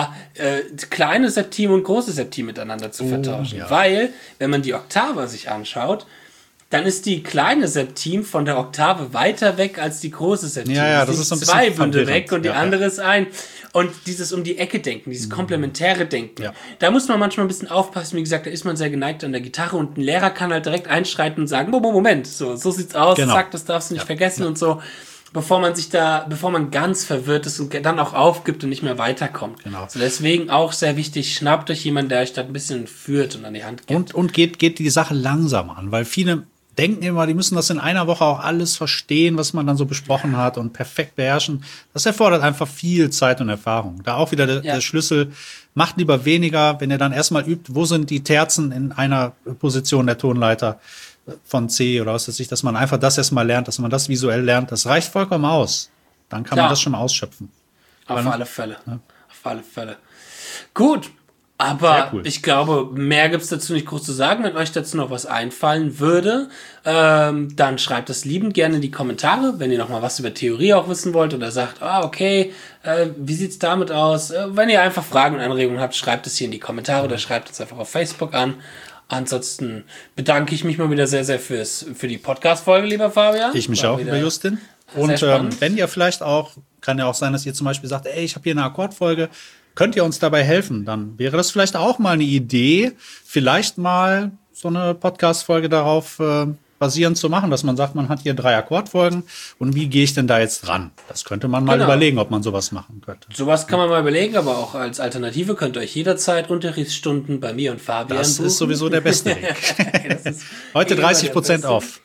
kleine Septime und große Septime miteinander zu vertauschen. Ja. Weil, wenn man die Oktave sich anschaut, dann ist die kleine Septim von der Oktave weiter weg als die große Septim. Ja, das ist so ein bisschen zwei Bünde weg und die andere ist ein. Und dieses um die Ecke denken, dieses komplementäre Denken, da muss man manchmal ein bisschen aufpassen. Wie gesagt, da ist man sehr geneigt an der Gitarre und ein Lehrer kann halt direkt einschreiten und sagen, Moment, so sieht's aus, zack, das darfst du nicht vergessen und so. Bevor man ganz verwirrt ist und dann auch aufgibt und nicht mehr weiterkommt. Genau. So deswegen auch sehr wichtig, schnappt euch jemanden, der euch da ein bisschen führt und an die Hand gibt. Und geht die Sache langsam an, weil viele denken immer, die müssen das in einer Woche auch alles verstehen, was man dann so besprochen hat und perfekt beherrschen. Das erfordert einfach viel Zeit und Erfahrung. Da auch wieder der Schlüssel, macht lieber weniger, wenn ihr dann erstmal übt, wo sind die Terzen in einer Position der Tonleiter von C oder was weiß ich, dass man einfach das erstmal lernt, dass man das visuell lernt. Das reicht vollkommen aus. Dann kann man das schon mal ausschöpfen. Auf alle Fälle. Ja. Auf alle Fälle. Gut. Aber cool. Ich glaube, mehr gibt's dazu nicht groß zu sagen. Wenn euch dazu noch was einfallen würde, dann schreibt es liebend gerne in die Kommentare, wenn ihr noch mal was über Theorie auch wissen wollt oder sagt, okay, wie sieht's damit aus? Wenn ihr einfach Fragen und Anregungen habt, schreibt es hier in die Kommentare oder schreibt es einfach auf Facebook an. Ansonsten bedanke ich mich mal wieder sehr, sehr für die Podcast-Folge, lieber Fabian. Ich mich auch, lieber Justin. Und wenn ihr vielleicht auch, kann ja auch sein, dass ihr zum Beispiel sagt, ich habe hier eine Akkordfolge, könnt ihr uns dabei helfen? Dann wäre das vielleicht auch mal eine Idee, vielleicht mal so eine Podcast-Folge darauf basierend zu machen, dass man sagt, man hat hier 3 Akkordfolgen und wie gehe ich denn da jetzt ran? Das könnte man mal überlegen, ob man sowas machen könnte. Sowas kann man mal überlegen, aber auch als Alternative könnt ihr euch jederzeit Unterrichtsstunden bei mir und Fabian Das buchen. ist sowieso der beste Weg. Heute 30% off.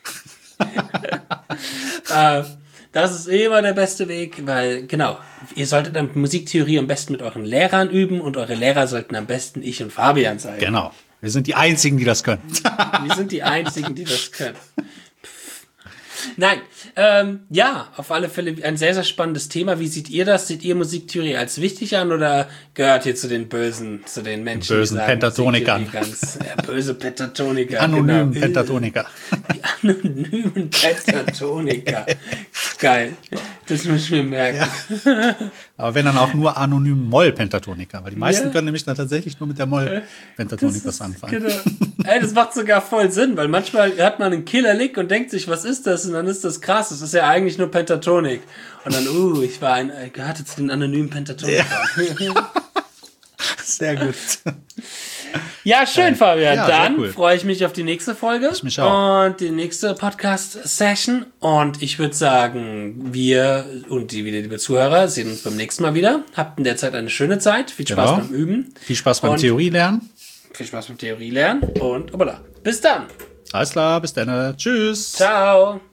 Das ist immer der beste Weg, weil, genau, ihr solltet dann Musiktheorie am besten mit euren Lehrern üben und eure Lehrer sollten am besten ich und Fabian sein. Genau. Wir sind die Einzigen, die das können. Wir sind die Einzigen, die das können. Nein, auf alle Fälle ein sehr, sehr spannendes Thema. Wie seht ihr das? Seht ihr Musiktheorie als wichtig an oder gehört ihr zu den Menschen, bösen Pentatonikern? Böse Pentatoniker. Anonymen Pentatoniker. Die anonymen Pentatoniker. Geil. Das muss ich mir merken. Ja. Aber wenn dann auch nur anonym Moll-Pentatoniker, weil die meisten können nämlich dann tatsächlich nur mit der Moll-Pentatonik was anfangen. Genau. Das macht sogar voll Sinn, weil manchmal hat man einen Killer-Lick und denkt sich, was ist das? Und dann ist das krass. Das ist ja eigentlich nur Pentatonik. Und dann, ich gehörte zu den anonymen Pentatonikern. Ja. Sehr gut. Ja, schön, Fabian. Ja, dann freue ich mich auf die nächste Folge. Ich mich auch. Und die nächste Podcast-Session. Und ich würde sagen, wir und liebe Zuhörer sehen uns beim nächsten Mal wieder. Habt in der Zeit eine schöne Zeit. Viel Spaß beim Üben. Viel Spaß beim Theorielernen. Viel Spaß beim Theorielernen. Und bis dann. Alles klar, bis dann. Tschüss. Ciao.